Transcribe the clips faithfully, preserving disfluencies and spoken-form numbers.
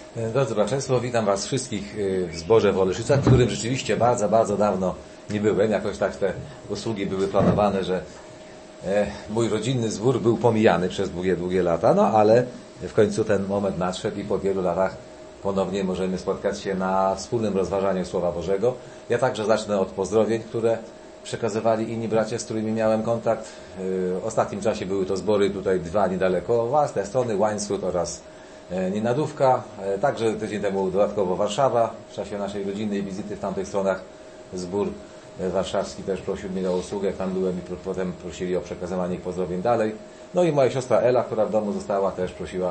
Drodzy Brateństwo, witam Was wszystkich w zborze w Oleszycach, w którym rzeczywiście bardzo, bardzo dawno nie byłem. Jakoś tak te usługi były planowane, że mój rodzinny zbór był pomijany przez długie, długie lata, no ale w końcu ten moment nadszedł i po wielu latach ponownie możemy spotkać się na wspólnym rozważaniu Słowa Bożego. Ja także zacznę od pozdrowień, które przekazywali inni bracia, z którymi miałem kontakt. W ostatnim czasie były to zbory tutaj dwa niedaleko Was, te strony Łańsut oraz Nienadówka. Także tydzień temu dodatkowo Warszawa. W czasie naszej rodzinnej wizyty w tamtych stronach zbór warszawski też prosił mnie o usługę. Jak tam byłem i potem prosili o przekazywanie ich pozdrowień dalej. No i moja siostra Ela, która w domu została, też prosiła,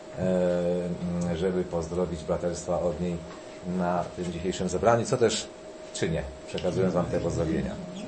żeby pozdrowić braterstwa od niej na tym dzisiejszym zebraniu, co też czynię, przekazując Wam te pozdrowienia.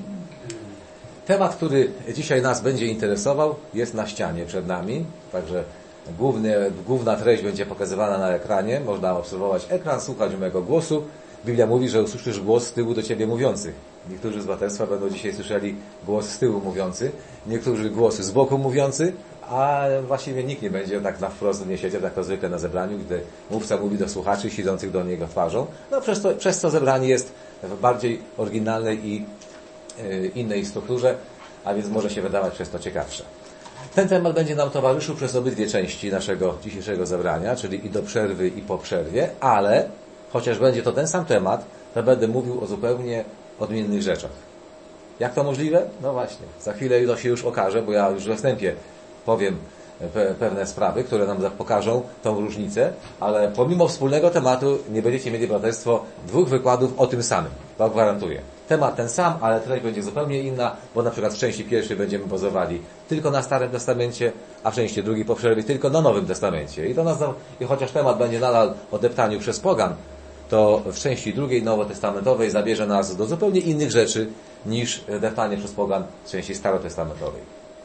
Temat, który dzisiaj nas będzie interesował, jest na ścianie przed nami, także główny, główna treść będzie pokazywana na ekranie. Można obserwować ekran, słuchać mojego głosu. Biblia mówi, że usłyszysz głos z tyłu do Ciebie mówiący. Niektórzy z braterstwa będą dzisiaj słyszeli głos z tyłu mówiący, niektórzy głos z boku mówiący, a właściwie nikt nie będzie tak na wprost nie siedział, tak to zwykle na zebraniu, gdy mówca mówi do słuchaczy siedzących do niego twarzą. No przez to, przez to zebranie jest w bardziej oryginalnej i yy, innej strukturze, a więc może się wydawać przez to ciekawsze. Ten temat będzie nam towarzyszył przez obydwie części naszego dzisiejszego zebrania, czyli i do przerwy, i po przerwie, ale chociaż będzie to ten sam temat, to będę mówił o zupełnie odmiennych rzeczach. Jak to możliwe? No właśnie, za chwilę to się już okaże, bo ja już we wstępie powiem pe- pewne sprawy, które nam pokażą tą różnicę, ale pomimo wspólnego tematu nie będziecie mieli, braterstwo, dwóch wykładów o tym samym. To gwarantuję. Temat ten sam, ale treść będzie zupełnie inna, bo na przykład w części pierwszej będziemy bazowali tylko na Starym Testamencie, a w części drugiej po przerwie tylko na Nowym Testamencie. I to nas, i chociaż temat będzie nadal o deptaniu przez pogan, to w części drugiej nowotestamentowej zabierze nas do zupełnie innych rzeczy niż deptanie przez pogan w części starotestamentowej.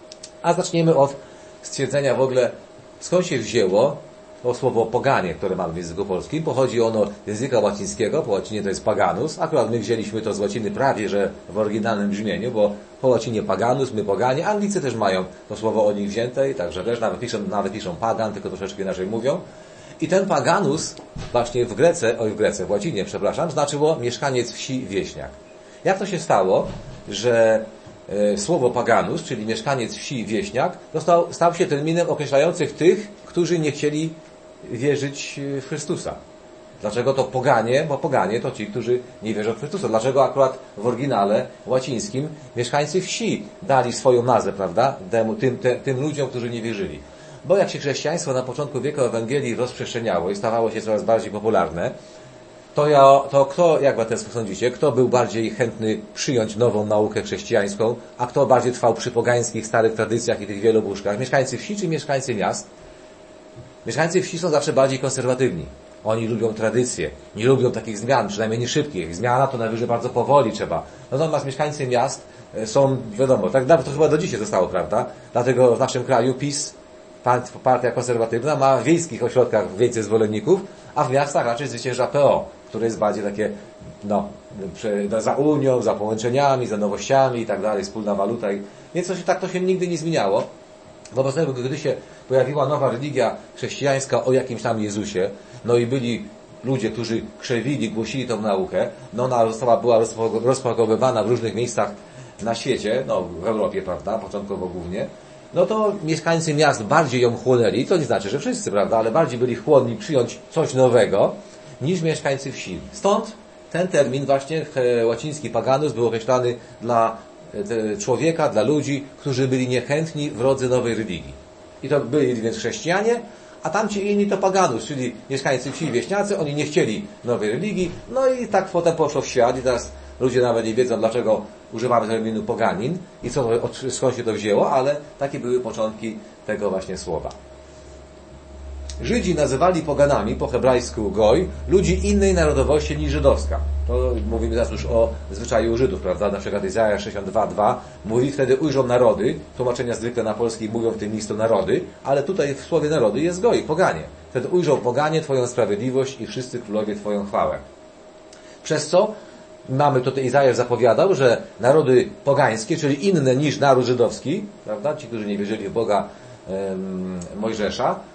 A zaczniemy od stwierdzenia w ogóle, skąd się wzięło to słowo poganie, które mamy w języku polskim. Pochodzi ono z języka łacińskiego, po łacinie to jest paganus. Akurat my wzięliśmy to z łaciny prawie, że w oryginalnym brzmieniu, bo po łacinie paganus, my poganie. Anglicy też mają to słowo od nich wzięte i także też nawet piszą, nawet piszą pagan, tylko troszeczkę inaczej mówią. I ten paganus właśnie w Grece, oj w Grece, w łacinie, przepraszam, znaczyło mieszkaniec wsi, wieśniak. Jak to się stało, że e, słowo paganus, czyli mieszkaniec wsi, wieśniak, został, stał się terminem określającym tych, którzy nie chcieli wierzyć w Chrystusa? Dlaczego to poganie? Bo poganie to ci, którzy nie wierzą w Chrystusa. Dlaczego akurat w oryginale łacińskim mieszkańcy wsi dali swoją nazwę, prawda, tym, tym, tym ludziom, którzy nie wierzyli? Bo jak się chrześcijaństwo na początku wieku Ewangelii rozprzestrzeniało i stawało się coraz bardziej popularne, to, ja, to kto, jak braterstwo sądzicie, kto był bardziej chętny przyjąć nową naukę chrześcijańską, a kto bardziej trwał przy pogańskich, starych tradycjach i tych wielobuszkach? Mieszkańcy wsi czy mieszkańcy miast? Mieszkańcy wsi są zawsze bardziej konserwatywni. Oni lubią tradycje, nie lubią takich zmian, przynajmniej nie szybkich. Zmiana to najwyżej bardzo powoli trzeba. Natomiast mieszkańcy miast są, wiadomo, tak nawet to chyba do dzisiaj zostało, prawda? Dlatego w naszym kraju PiS, partia konserwatywna, ma w wiejskich ośrodkach więcej zwolenników, a w miastach raczej zwycięża P O, które jest bardziej takie, no, za Unią, za połączeniami, za nowościami i tak dalej, wspólna waluta. Więc to się, tak to się nigdy nie zmieniało. Wobec tego, gdy się pojawiła nowa religia chrześcijańska o jakimś tam Jezusie, no i byli ludzie, którzy krzewili, głosili tą naukę, no ona została, była rozpropagowywana w różnych miejscach na świecie, no w Europie, prawda, początkowo głównie, no to mieszkańcy miast bardziej ją chłonęli, to nie znaczy, że wszyscy, prawda, ale bardziej byli chłonni przyjąć coś nowego niż mieszkańcy wsi. Stąd ten termin właśnie łaciński paganus był określany dla człowieka, dla ludzi, którzy byli niechętni, wrodzy nowej religii. I to byli więc chrześcijanie, a tamci inni to paganus, czyli mieszkańcy wsi, wieśniacy, oni nie chcieli nowej religii, no i tak potem poszło w świat i teraz ludzie nawet nie wiedzą, dlaczego używamy terminu poganin i co, skąd się to wzięło, ale takie były początki tego właśnie słowa. Żydzi nazywali poganami, po hebrajsku goj, ludzi innej narodowości niż żydowska. To mówimy teraz już o zwyczaju Żydów, prawda? Na przykład Izajasz sześćdziesiąt dwa dwa mówi, wtedy ujrzą narody, tłumaczenia zwykle na polski mówią w tym miejscu narody, ale tutaj w słowie narody jest goj, poganie. Wtedy ujrzą poganie Twoją sprawiedliwość i wszyscy królowie Twoją chwałę. Przez co mamy tutaj, Izajasz zapowiadał, że narody pogańskie, czyli inne niż naród żydowski, prawda? Ci, którzy nie wierzyli w Boga um, Mojżesza,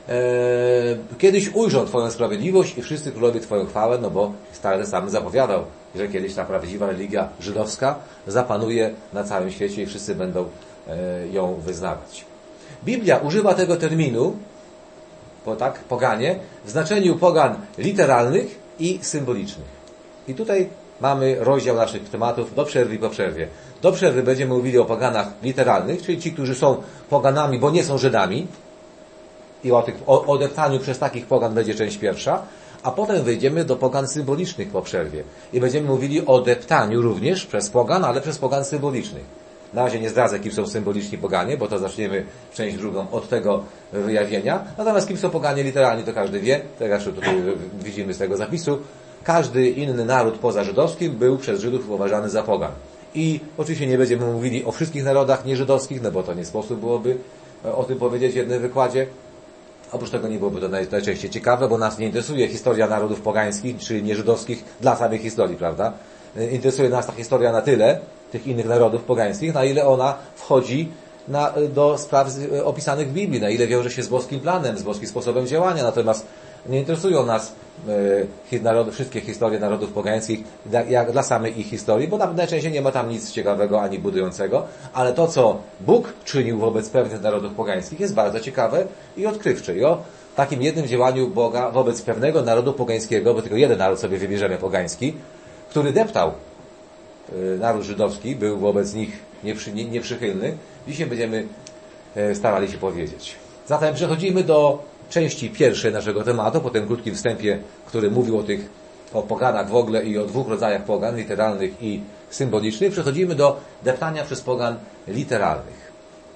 kiedyś ujrzą Twoją sprawiedliwość i wszyscy królowie Twoją chwałę, no bo Stary Testament zapowiadał, że kiedyś ta prawdziwa religia żydowska zapanuje na całym świecie i wszyscy będą ją wyznawać. Biblia używa tego terminu, bo tak, poganie, w znaczeniu pogan literalnych i symbolicznych. I tutaj mamy rozdział naszych tematów do przerwy i po przerwie. Do przerwy będziemy mówili o poganach literalnych, czyli ci, którzy są poganami, bo nie są Żydami. I o, tych, o odeptaniu przez takich pogan będzie część pierwsza. A potem wejdziemy do pogan symbolicznych po przerwie. I będziemy mówili o odeptaniu również przez pogan, ale przez pogan symbolicznych. Na razie nie zdradzę, kim są symboliczni poganie, bo to zaczniemy w część drugą od tego wyjawienia. Natomiast kim są poganie literalni, to każdy wie. Tak jak tutaj widzimy z tego zapisu. Każdy inny naród poza żydowskim był przez Żydów uważany za pogan. I oczywiście nie będziemy mówili o wszystkich narodach nieżydowskich, no bo to nie sposób byłoby o tym powiedzieć w jednym wykładzie. Oprócz tego nie byłoby to najczęściej ciekawe, bo nas nie interesuje historia narodów pogańskich, czy nieżydowskich dla samej historii, prawda? Interesuje nas ta historia na tyle, tych innych narodów pogańskich, na ile ona wchodzi na, do spraw opisanych w Biblii, na ile wiąże się z boskim planem, z boskim sposobem działania. Natomiast nie interesują nas e, narody, wszystkie historie narodów pogańskich jak dla samej ich historii, bo najczęściej nie ma tam nic ciekawego ani budującego, ale to, co Bóg czynił wobec pewnych narodów pogańskich, jest bardzo ciekawe i odkrywcze. I o takim jednym działaniu Boga wobec pewnego narodu pogańskiego, bo tylko jeden naród sobie wybierzemy pogański, który deptał e, naród żydowski, był wobec nich nieprzy, nie, nieprzychylny, dzisiaj będziemy e, starali się powiedzieć. Zatem przechodzimy do części pierwszej naszego tematu, po tym krótkim wstępie, który mówił o tych, o poganach w ogóle i o dwóch rodzajach pogan, literalnych i symbolicznych, przechodzimy do deptania przez pogan literalnych.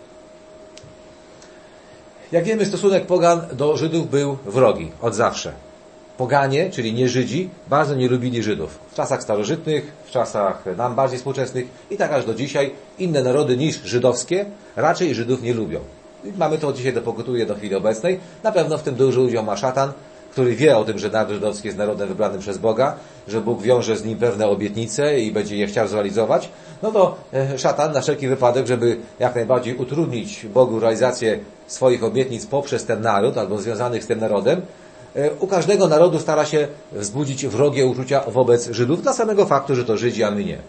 Jak wiemy, stosunek pogan do Żydów był wrogi od zawsze. Poganie, czyli nie Żydzi, bardzo nie lubili Żydów. W czasach starożytnych, w czasach nam bardziej współczesnych i tak aż do dzisiaj inne narody niż żydowskie raczej Żydów nie lubią. I mamy to dzisiaj dopokutuje do chwili obecnej. Na pewno w tym duży udział ma szatan, który wie o tym, że naród żydowski jest narodem wybranym przez Boga, że Bóg wiąże z nim pewne obietnice i będzie je chciał zrealizować. No to szatan na wszelki wypadek, żeby jak najbardziej utrudnić Bogu realizację swoich obietnic poprzez ten naród albo związanych z tym narodem, u każdego narodu stara się wzbudzić wrogie uczucia wobec Żydów dla samego faktu, że to Żydzi, a my nie.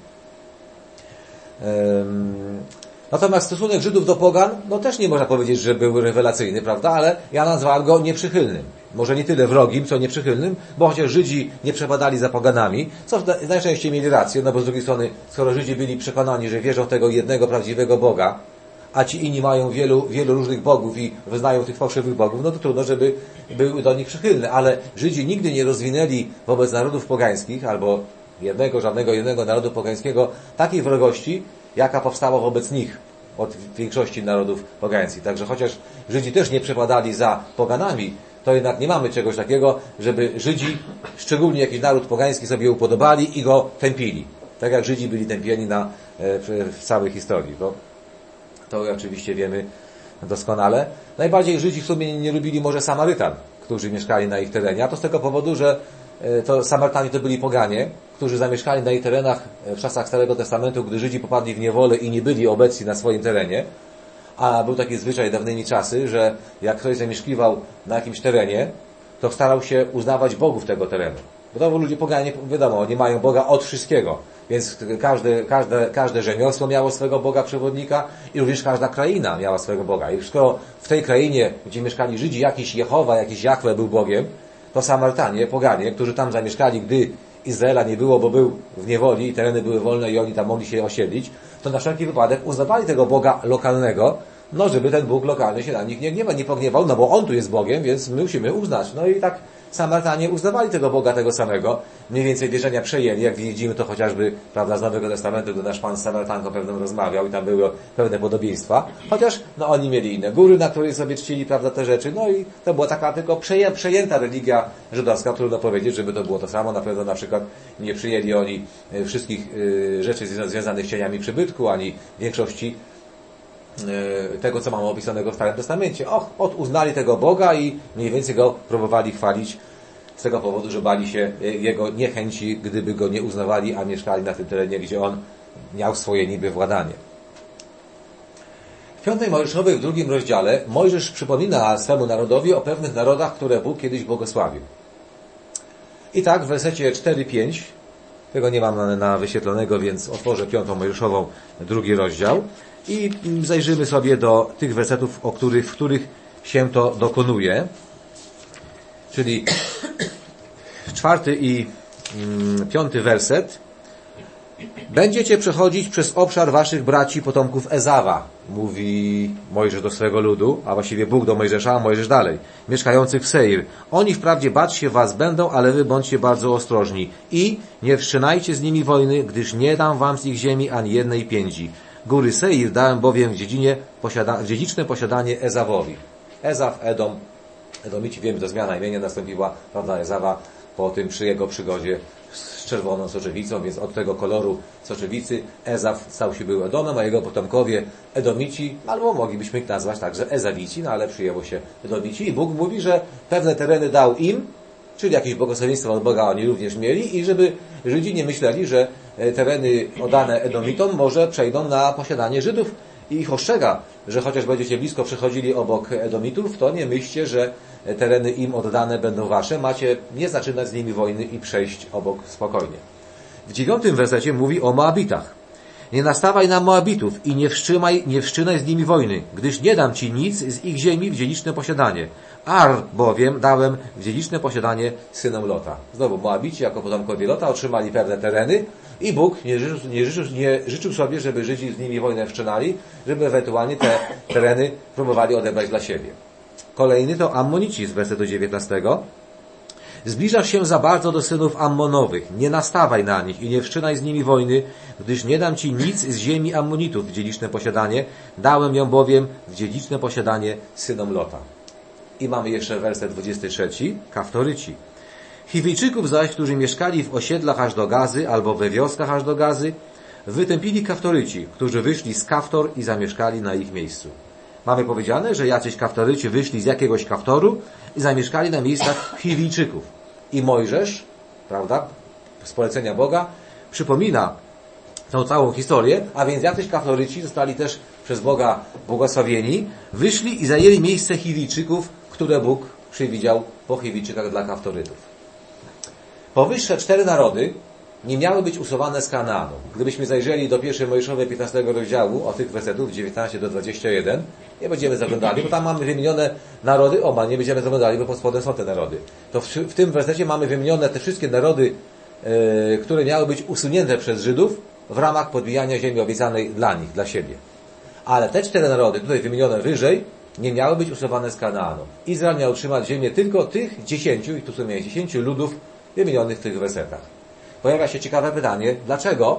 Natomiast stosunek Żydów do pogan, no też nie można powiedzieć, że był rewelacyjny, prawda? Ale ja nazwałem go nieprzychylnym. Może nie tyle wrogim, co nieprzychylnym, bo chociaż Żydzi nie przepadali za poganami, co najczęściej mieli rację, no bo z drugiej strony, skoro Żydzi byli przekonani, że wierzą w tego jednego prawdziwego Boga, a ci inni mają wielu, wielu różnych bogów i wyznają tych fałszywych bogów, no to trudno, żeby był do nich przychylny. Ale Żydzi nigdy nie rozwinęli wobec narodów pogańskich, albo jednego, żadnego jednego narodu pogańskiego, takiej wrogości, jaka powstała wobec nich od większości narodów pogańskich. Także chociaż Żydzi też nie przepadali za poganami, to jednak nie mamy czegoś takiego, żeby Żydzi, szczególnie jakiś naród pogański, sobie upodobali i go tępili. Tak jak Żydzi byli tępieni na, w, w całej historii. Bo to oczywiście wiemy doskonale. Najbardziej Żydzi w sumie nie lubili może Samarytan, którzy mieszkali na ich terenie, a to z tego powodu, że to Samarytanie to byli poganie, którzy zamieszkali na ich terenach w czasach Starego Testamentu, gdy Żydzi popadli w niewolę i nie byli obecni na swoim terenie. A był taki zwyczaj dawnymi czasy, że jak ktoś zamieszkiwał na jakimś terenie, to starał się uznawać bogów tego terenu. Bo to ludzie poganie, wiadomo, nie mają Boga od wszystkiego. Więc każde, każde, każde rzemiosło miało swego Boga przewodnika i również każda kraina miała swego Boga. I skoro w tej krainie, gdzie mieszkali Żydzi, jakiś Jehowa, jakiś Jahwe był Bogiem, to Samarytanie, poganie, którzy tam zamieszkali, gdy Izraela nie było, bo był w niewoli i tereny były wolne i oni tam mogli się osiedlić, to na wszelki wypadek uznawali tego Boga lokalnego, no żeby ten Bóg lokalny się na nich nie gniewał, nie pogniewał, no bo On tu jest Bogiem, więc my musimy uznać. No i tak Samarytanie uznawali tego Boga tego samego, mniej więcej wierzenia przejęli, jak widzimy to chociażby, prawda, z Nowego Testamentu, gdy nasz Pan z Samarytanką pewnym rozmawiał i tam były pewne podobieństwa, chociaż no oni mieli inne góry, na których sobie czcili, prawda, te rzeczy, no i to była taka tylko przeję, przejęta religia żydowska, trudno powiedzieć, żeby to było to samo, na pewno na przykład nie przyjęli oni wszystkich y, rzeczy związanych z cieniami przybytku, ani większości tego, co mamy opisanego w Starym Testamencie. Och, od uznali tego Boga i mniej więcej go próbowali chwalić z tego powodu, że bali się jego niechęci, gdyby go nie uznawali, a mieszkali na tym terenie, gdzie on miał swoje niby władanie. W piątej Mojżeszowej w drugim rozdziale Mojżesz przypomina swemu narodowi o pewnych narodach, które Bóg kiedyś błogosławił. I tak w wersecie cztery pięć, tego nie mam na, na wyświetlonego, więc otworzę piątą Mojżeszową, drugi rozdział i zajrzymy sobie do tych wersetów, o których, w których się to dokonuje. Czyli czwarty i mm, piąty werset. Będziecie przechodzić przez obszar waszych braci, potomków Ezawa, mówi Mojżesz do swego ludu, a właściwie Bóg do Mojżesza, a Mojżesz dalej, mieszkających w Seir. Oni wprawdzie bać się was będą, ale wy bądźcie bardzo ostrożni i nie wszczynajcie z nimi wojny, gdyż nie dam wam z ich ziemi ani jednej piędzi. Góry Seir dałem bowiem w dziedzinie posiada- w dziedziczne posiadanie Ezawowi. Ezaw, Edom, Edomici, wiemy, to zmiana imienia nastąpiła, prawda, Ezawa po tym przy jego przygodzie z czerwoną soczewicą, więc od tego koloru soczewicy Ezaw stał się był Edomem, a jego potomkowie Edomici, albo moglibyśmy ich nazwać także Ezawici, no ale przyjęło się Edomici i Bóg mówi, że pewne tereny dał im, czyli jakieś błogosławieństwo od Boga oni również mieli i żeby Żydzi nie myśleli, że tereny oddane Edomitom może przejdą na posiadanie Żydów i ich ostrzega, że chociaż będziecie blisko przechodzili obok Edomitów, to nie myślcie, że tereny im oddane będą wasze. Macie nie zaczynać z nimi wojny i przejść obok spokojnie. W dziewiątym wersecie mówi o Moabitach. Nie nastawaj na Moabitów i nie wszczynaj, nie wszczynaj z nimi wojny, gdyż nie dam ci nic z ich ziemi w dziedziczne posiadanie. Ar bowiem dałem w dziedziczne posiadanie synom Lota. Znowu Moabici jako potomkowie Lota otrzymali pewne tereny i Bóg nie życzył, nie, życzył, nie życzył sobie, żeby Żydzi z nimi wojnę wszczynali, żeby ewentualnie te tereny próbowali odebrać dla siebie. Kolejny to Ammonici z wersetu dziewiętnastego. Zbliżasz się za bardzo do synów Ammonowych, nie nastawaj na nich i nie wszczynaj z nimi wojny, gdyż nie dam ci nic z ziemi Ammonitów w dziedziczne posiadanie, dałem ją bowiem w dziedziczne posiadanie synom Lota. I mamy jeszcze werset dwudziesty trzeci, Kaftoryci. Chiwijczyków zaś, którzy mieszkali w osiedlach aż do Gazy albo we wioskach aż do Gazy, wytępili Kaftoryci, którzy wyszli z Kaftor i zamieszkali na ich miejscu. Mamy powiedziane, że jacyś Kaftoryci wyszli z jakiegoś Kaftoru i zamieszkali na miejscach Chiwijczyków. I Mojżesz, prawda, z polecenia Boga, przypomina tą całą historię, a więc jacyś Kaftoryci zostali też przez Boga błogosławieni, wyszli i zajęli miejsce Chiwijczyków, które Bóg przewidział po Chiwijczykach dla Kaftorytów. Powyższe cztery narody nie miały być usuwane z Kanaanu. Gdybyśmy zajrzeli do pierwszej Mojżeszowej piętnastego rozdziału, o tych wersetów dziewiętnaście do dwudziestego pierwszego, nie będziemy zaglądali, bo tam mamy wymienione narody, oba nie będziemy zaglądali, bo pod spodem są te narody. To w, w tym wersecie mamy wymienione te wszystkie narody, yy, które miały być usunięte przez Żydów w ramach podbijania ziemi obiecanej dla nich, dla siebie. Ale te cztery narody, tutaj wymienione wyżej, nie miały być usuwane z Kanaanu. Izrael miał otrzymać ziemię tylko tych dziesięciu, i tu są dziesięciu ludów wymienionych w tych wersetach. Pojawia się ciekawe pytanie, dlaczego?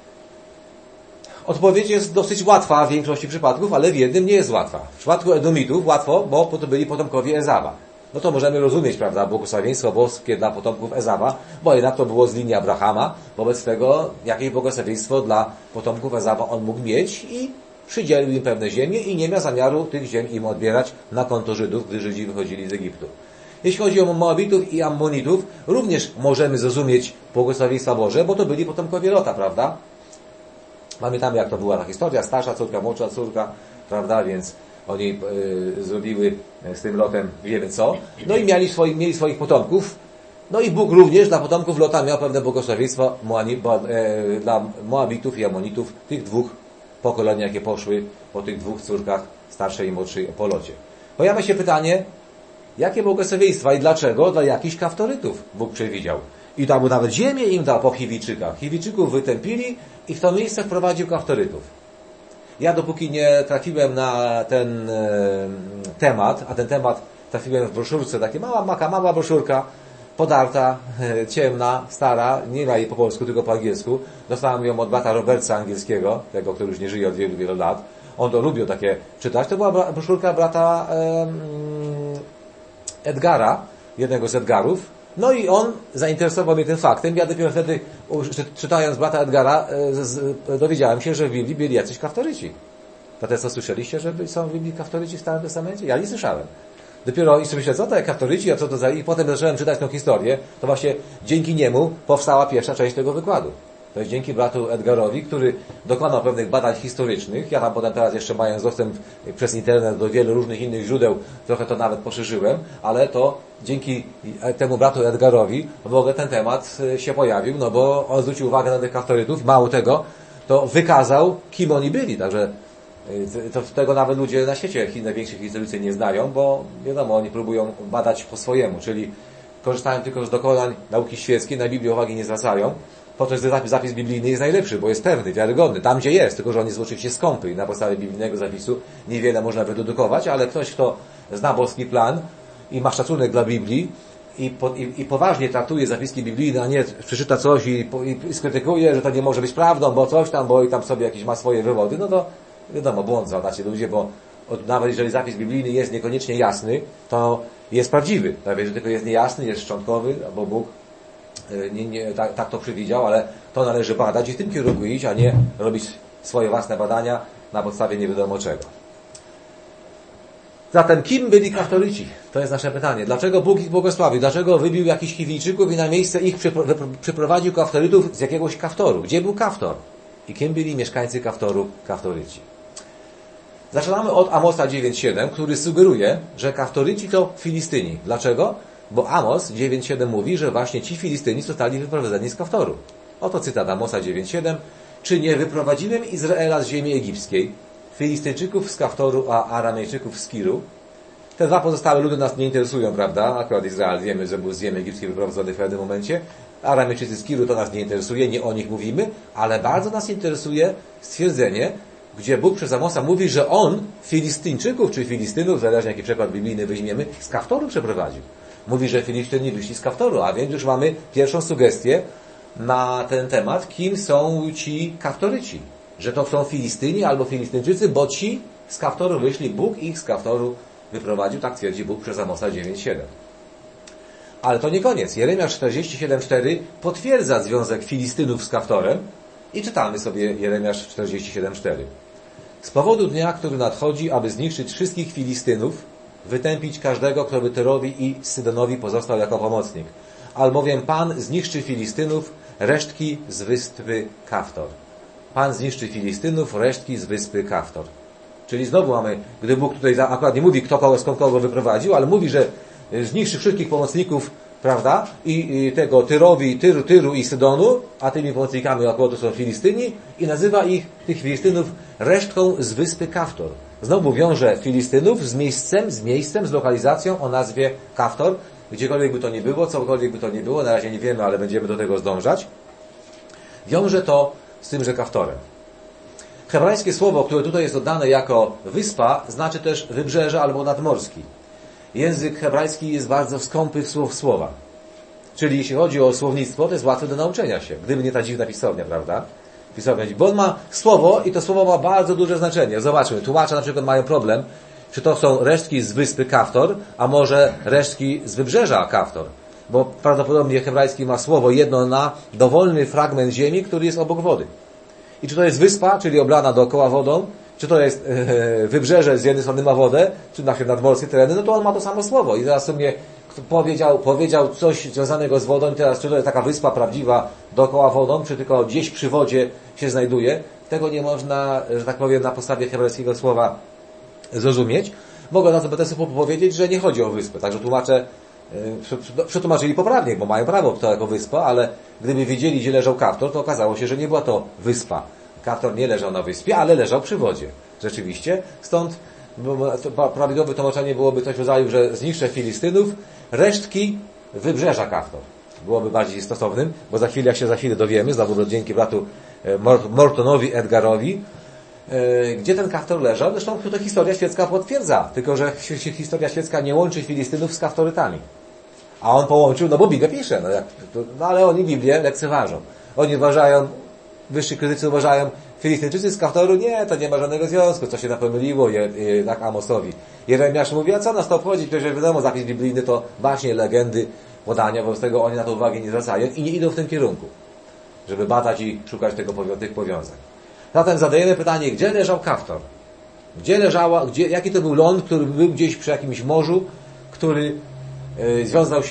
Odpowiedź jest dosyć łatwa w większości przypadków, ale w jednym nie jest łatwa. W przypadku Edomitów łatwo, bo to byli potomkowie Ezawa. No to możemy rozumieć, prawda, błogosławieństwo boskie dla potomków Ezawa, bo jednak to było z linii Abrahama, wobec tego jakieś błogosławieństwo dla potomków Ezawa on mógł mieć i przydzielił im pewne ziemie i nie miał zamiaru tych ziem im odbierać na konto Żydów, gdy Żydzi wychodzili z Egiptu. Jeśli chodzi o Moabitów i Ammonitów, również możemy zrozumieć błogosławieństwa Boże, bo to byli potomkowie Lota, prawda? Pamiętamy, jak to była ta historia, starsza córka, młodsza córka, prawda, więc oni yy, zrobiły z tym Lotem wiemy co. No i mieli, swoich, mieli swoich potomków. No i Bóg również dla potomków Lota miał pewne błogosławieństwo yy, dla Moabitów i Ammonitów, tych dwóch pokoleń, jakie poszły po tych dwóch córkach, starszej i młodszej po Locie. Pojawia się pytanie, jakie błogosławieństwa i dlaczego dla jakichś Kaftorytów Bóg przewidział. I dał nawet ziemię im dał po Chiwijczykach. Chiwijczyków wytępili i w to miejsce wprowadził Kaftorytów. Ja dopóki nie trafiłem na ten e, temat, a ten temat trafiłem w broszurce, takie mała, maka, mała broszurka, podarta, e, ciemna, stara, nie ma jej po polsku, tylko po angielsku. Dostałem ją od brata Roberta angielskiego, tego, który już nie żyje od wielu, wielu lat. On to lubił takie czytać. To była broszurka brata e, Edgara, jednego z Edgarów. No i on zainteresował mnie tym faktem. Ja dopiero wtedy, czytając brata Edgara, dowiedziałem się, że w Biblii byli jacyś Kaftoryci. Potem co słyszeliście, że są w Biblii Kaftoryci w Starym Testamencie? Ja nie słyszałem. Dopiero i sobie myślę, co to Kaftoryci, a co to za... I potem zacząłem czytać tą historię. To właśnie dzięki niemu powstała pierwsza część tego wykładu. To jest dzięki bratu Edgarowi, który dokonał pewnych badań historycznych. Ja tam potem teraz jeszcze mając dostęp przez internet do wielu różnych innych źródeł, trochę to nawet poszerzyłem, ale to dzięki temu bratu Edgarowi w ogóle ten temat się pojawił, no bo on zwrócił uwagę na tych kaftorytów, mało tego, to wykazał, kim oni byli. Także to tego nawet ludzie na świecie największych historycy nie znają, bo wiadomo, oni próbują badać po swojemu, czyli korzystają tylko z dokonań nauki świeckiej, na Biblię uwagi nie zwracają, podczas gdy zapis, zapis biblijny jest najlepszy, bo jest pewny, wiarygodny, tam gdzie jest, tylko że on jest oczywiście skąpy i na podstawie biblijnego zapisu niewiele można wydedukować, ale ktoś, kto zna boski plan i ma szacunek dla Biblii i, po, i, i poważnie traktuje zapiski biblijne, a nie przeczyta coś i, i, i skrytykuje, że to nie może być prawdą, bo coś tam, bo i tam sobie jakieś ma swoje wywody, no to wiadomo, błąd zadacie ludzie, bo od, nawet jeżeli zapis biblijny jest niekoniecznie jasny, to jest prawdziwy. Tak, że tylko jest niejasny, jest szczątkowy, bo Bóg nie, nie, tak, tak to przewidział, ale to należy badać i w tym kierunku iść, a nie robić swoje własne badania na podstawie nie wiadomo czego. Zatem kim byli kaftoryci? To jest nasze pytanie. Dlaczego Bóg ich błogosławił? Dlaczego wybił jakichś Chiwijczyków i na miejsce ich przyprowadził kaftorytów z jakiegoś kaftoru? Gdzie był kaftor? I kim byli mieszkańcy kaftoru, kaftoryci? Zaczynamy od Amosa dziewięć siedem, który sugeruje, że kaftoryci to Filistyni. Dlaczego? Bo Amos dziewięć siedem mówi, że właśnie ci Filistyni zostali wyprowadzeni z kaftoru. Oto cytat Amosa dziewięć siedem. Czy nie wyprowadziłem Izraela z ziemi egipskiej, Filistyńczyków z kaftoru, a Aramejczyków z Kiru? Te dwa pozostałe ludy nas nie interesują, prawda? Akurat Izrael wiemy, że był z ziemi egipskiej wyprowadzony w pewnym momencie. Aramejczycy z Kiru to nas nie interesuje, nie o nich mówimy, ale bardzo nas interesuje stwierdzenie, gdzie Bóg przez Amosa mówi, że on Filistyńczyków czy Filistynów, zależnie jaki przykład biblijny weźmiemy, z kaftoru przeprowadził. Mówi, że Filistyni wyszli z kaftoru, a więc już mamy pierwszą sugestię na ten temat, kim są ci kaftoryci. Że to są Filistyni albo Filistyńczycy, bo ci z kaftoru wyszli, Bóg ich z kaftoru wyprowadził, tak twierdzi Bóg przez Amosa dziewięć siedem. Ale to nie koniec. Jeremiasz czterdzieści siedem cztery potwierdza związek Filistynów z kaftorem i czytamy sobie Jeremiasz czterdzieści siedem cztery. Z powodu dnia, który nadchodzi, aby zniszczyć wszystkich Filistynów, wytępić każdego, kto by Tyrowi i Sydonowi pozostał jako pomocnik. Albowiem Pan zniszczy Filistynów, resztki z wyspy Kaftor. Pan zniszczy Filistynów, resztki z wyspy Kaftor. Czyli znowu mamy, gdy Bóg tutaj akurat nie mówi, kto kogo skąd kogo wyprowadził, ale mówi, że zniszczy wszystkich pomocników, prawda, i, i tego Tyrowi, Tyru, Tyru i Sydonu, a tymi pomocnikami akurat to są Filistyni i nazywa ich, tych Filistynów, resztką z wyspy Kaftor. Znowu wiąże Filistynów z miejscem, z miejscem, z lokalizacją o nazwie Kaftor, gdziekolwiek by to nie było, cokolwiek by to nie było, na razie nie wiemy, ale będziemy do tego zdążać. Wiąże to z tymże Kaftorem. Hebrajskie słowo, które tutaj jest dodane jako wyspa, znaczy też wybrzeże albo nadmorski. Język hebrajski jest bardzo skąpy w słów słowa. Czyli jeśli chodzi o słownictwo, to jest łatwe do nauczenia się. Gdyby nie ta dziwna pisownia, prawda? Pisownia, bo on ma słowo i to słowo ma bardzo duże znaczenie. Zobaczmy, tłumacze na przykład mają problem, czy to są resztki z wyspy Kaftor, a może resztki z wybrzeża Kaftor. Bo prawdopodobnie hebrajski ma słowo jedno na dowolny fragment ziemi, który jest obok wody. I czy to jest wyspa, czyli oblana dookoła wodą, czy to jest e, wybrzeże, z jednej strony ma wodę, czy nasze nadmorskie tereny, no to on ma to samo słowo. I teraz sobie powiedział, powiedział coś związanego z wodą i teraz czy to jest taka wyspa prawdziwa dookoła wodą, czy tylko gdzieś przy wodzie się znajduje. Tego nie można, że tak powiem, na podstawie hebrajskiego słowa zrozumieć. Mogę na to będę sobie powiedzieć, że nie chodzi o wyspę. Także tłumacze e, przetłumaczyli poprawnie, bo mają prawo to jako wyspa, ale gdyby wiedzieli, gdzie leżał Kaftor, to okazało się, że nie była to wyspa. Kaftor nie leżał na wyspie, ale leżał przy wodzie. Rzeczywiście. Stąd prawidłowe tłumaczenie byłoby coś w rodzaju, że zniszczę Filistynów, resztki wybrzeża Kaftor. Byłoby bardziej stosownym, bo za chwilę, jak się za chwilę dowiemy, znowu dzięki bratu Mortonowi Edgarowi, gdzie ten Kaftor leżał. Zresztą to historia świecka potwierdza, tylko że historia świecka nie łączy Filistynów z Kaftorytami. A on połączył, no bo Biblia pisze, no, jak, to, no ale oni Biblię lekceważą. Oni uważają, wyżsi krytycy uważają, Filistyńczycy z Kaftoru, nie, to nie ma żadnego związku, co się napomyliło, tak Amosowi. Jeremiasz mówi, a co nas to obchodzi, przecież wiadomo, zapis biblijny to właśnie legendy, podania, wobec tego oni na to uwagi nie zwracają i nie idą w tym kierunku, żeby badać i szukać tego, tych powiązań. Zatem zadajemy pytanie, gdzie leżał Kaftor? Gdzie leżała, gdzie, jaki to był ląd, który był gdzieś przy jakimś morzu, który yy, związał się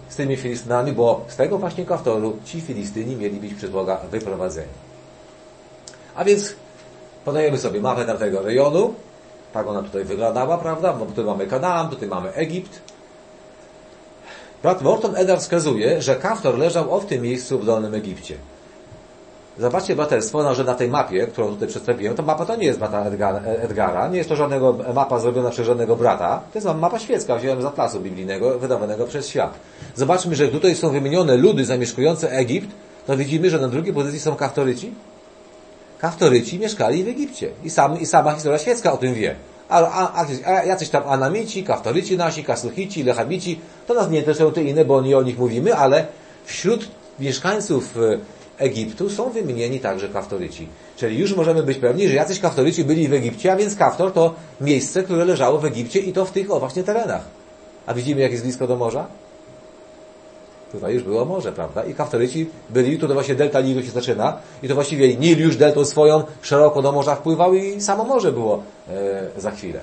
z tymi Filistynami, bo z tego właśnie Kaftoru ci Filistyni mieli być przez Boga wyprowadzeni. A więc podajemy sobie mapę tamtego rejonu. Tak ona tutaj wyglądała, prawda? Bo tutaj mamy Kanaan, tutaj mamy Egipt. Brat Morton Eddard wskazuje, że Kaftor leżał o w tym miejscu w Dolnym Egipcie. Zobaczcie, braterstwo, że na tej mapie, którą tutaj przedstawiłem, to mapa to nie jest mapa Edgara, nie jest to żadnego mapa zrobiona przez żadnego brata, to jest mapa świecka, wziąłem z atlasu biblijnego, wydawanego przez świat. Zobaczmy, że tutaj są wymienione ludy zamieszkujące Egipt, to widzimy, że na drugiej pozycji są Kaftoryci. Kaftoryci mieszkali w Egipcie i, sam, i sama historia świecka o tym wie. A, a, a jacyś tam Anamici, Kaftoryci nasi, Kasluchici, Lechabici, to nas nie interesują te inne, bo nie o nich mówimy, ale wśród mieszkańców Egiptu są wymienieni także Kaftoryci. Czyli już możemy być pewni, że jacyś Kaftoryci byli w Egipcie, a więc Kaftor to miejsce, które leżało w Egipcie i to w tych o właśnie terenach. A widzimy, jak jest blisko do morza? Tutaj już było morze, prawda? I Kaftoryci byli, tu to właśnie delta Nilu się zaczyna i to właściwie Nil już deltą swoją szeroko do morza wpływał i samo morze było e, za chwilę.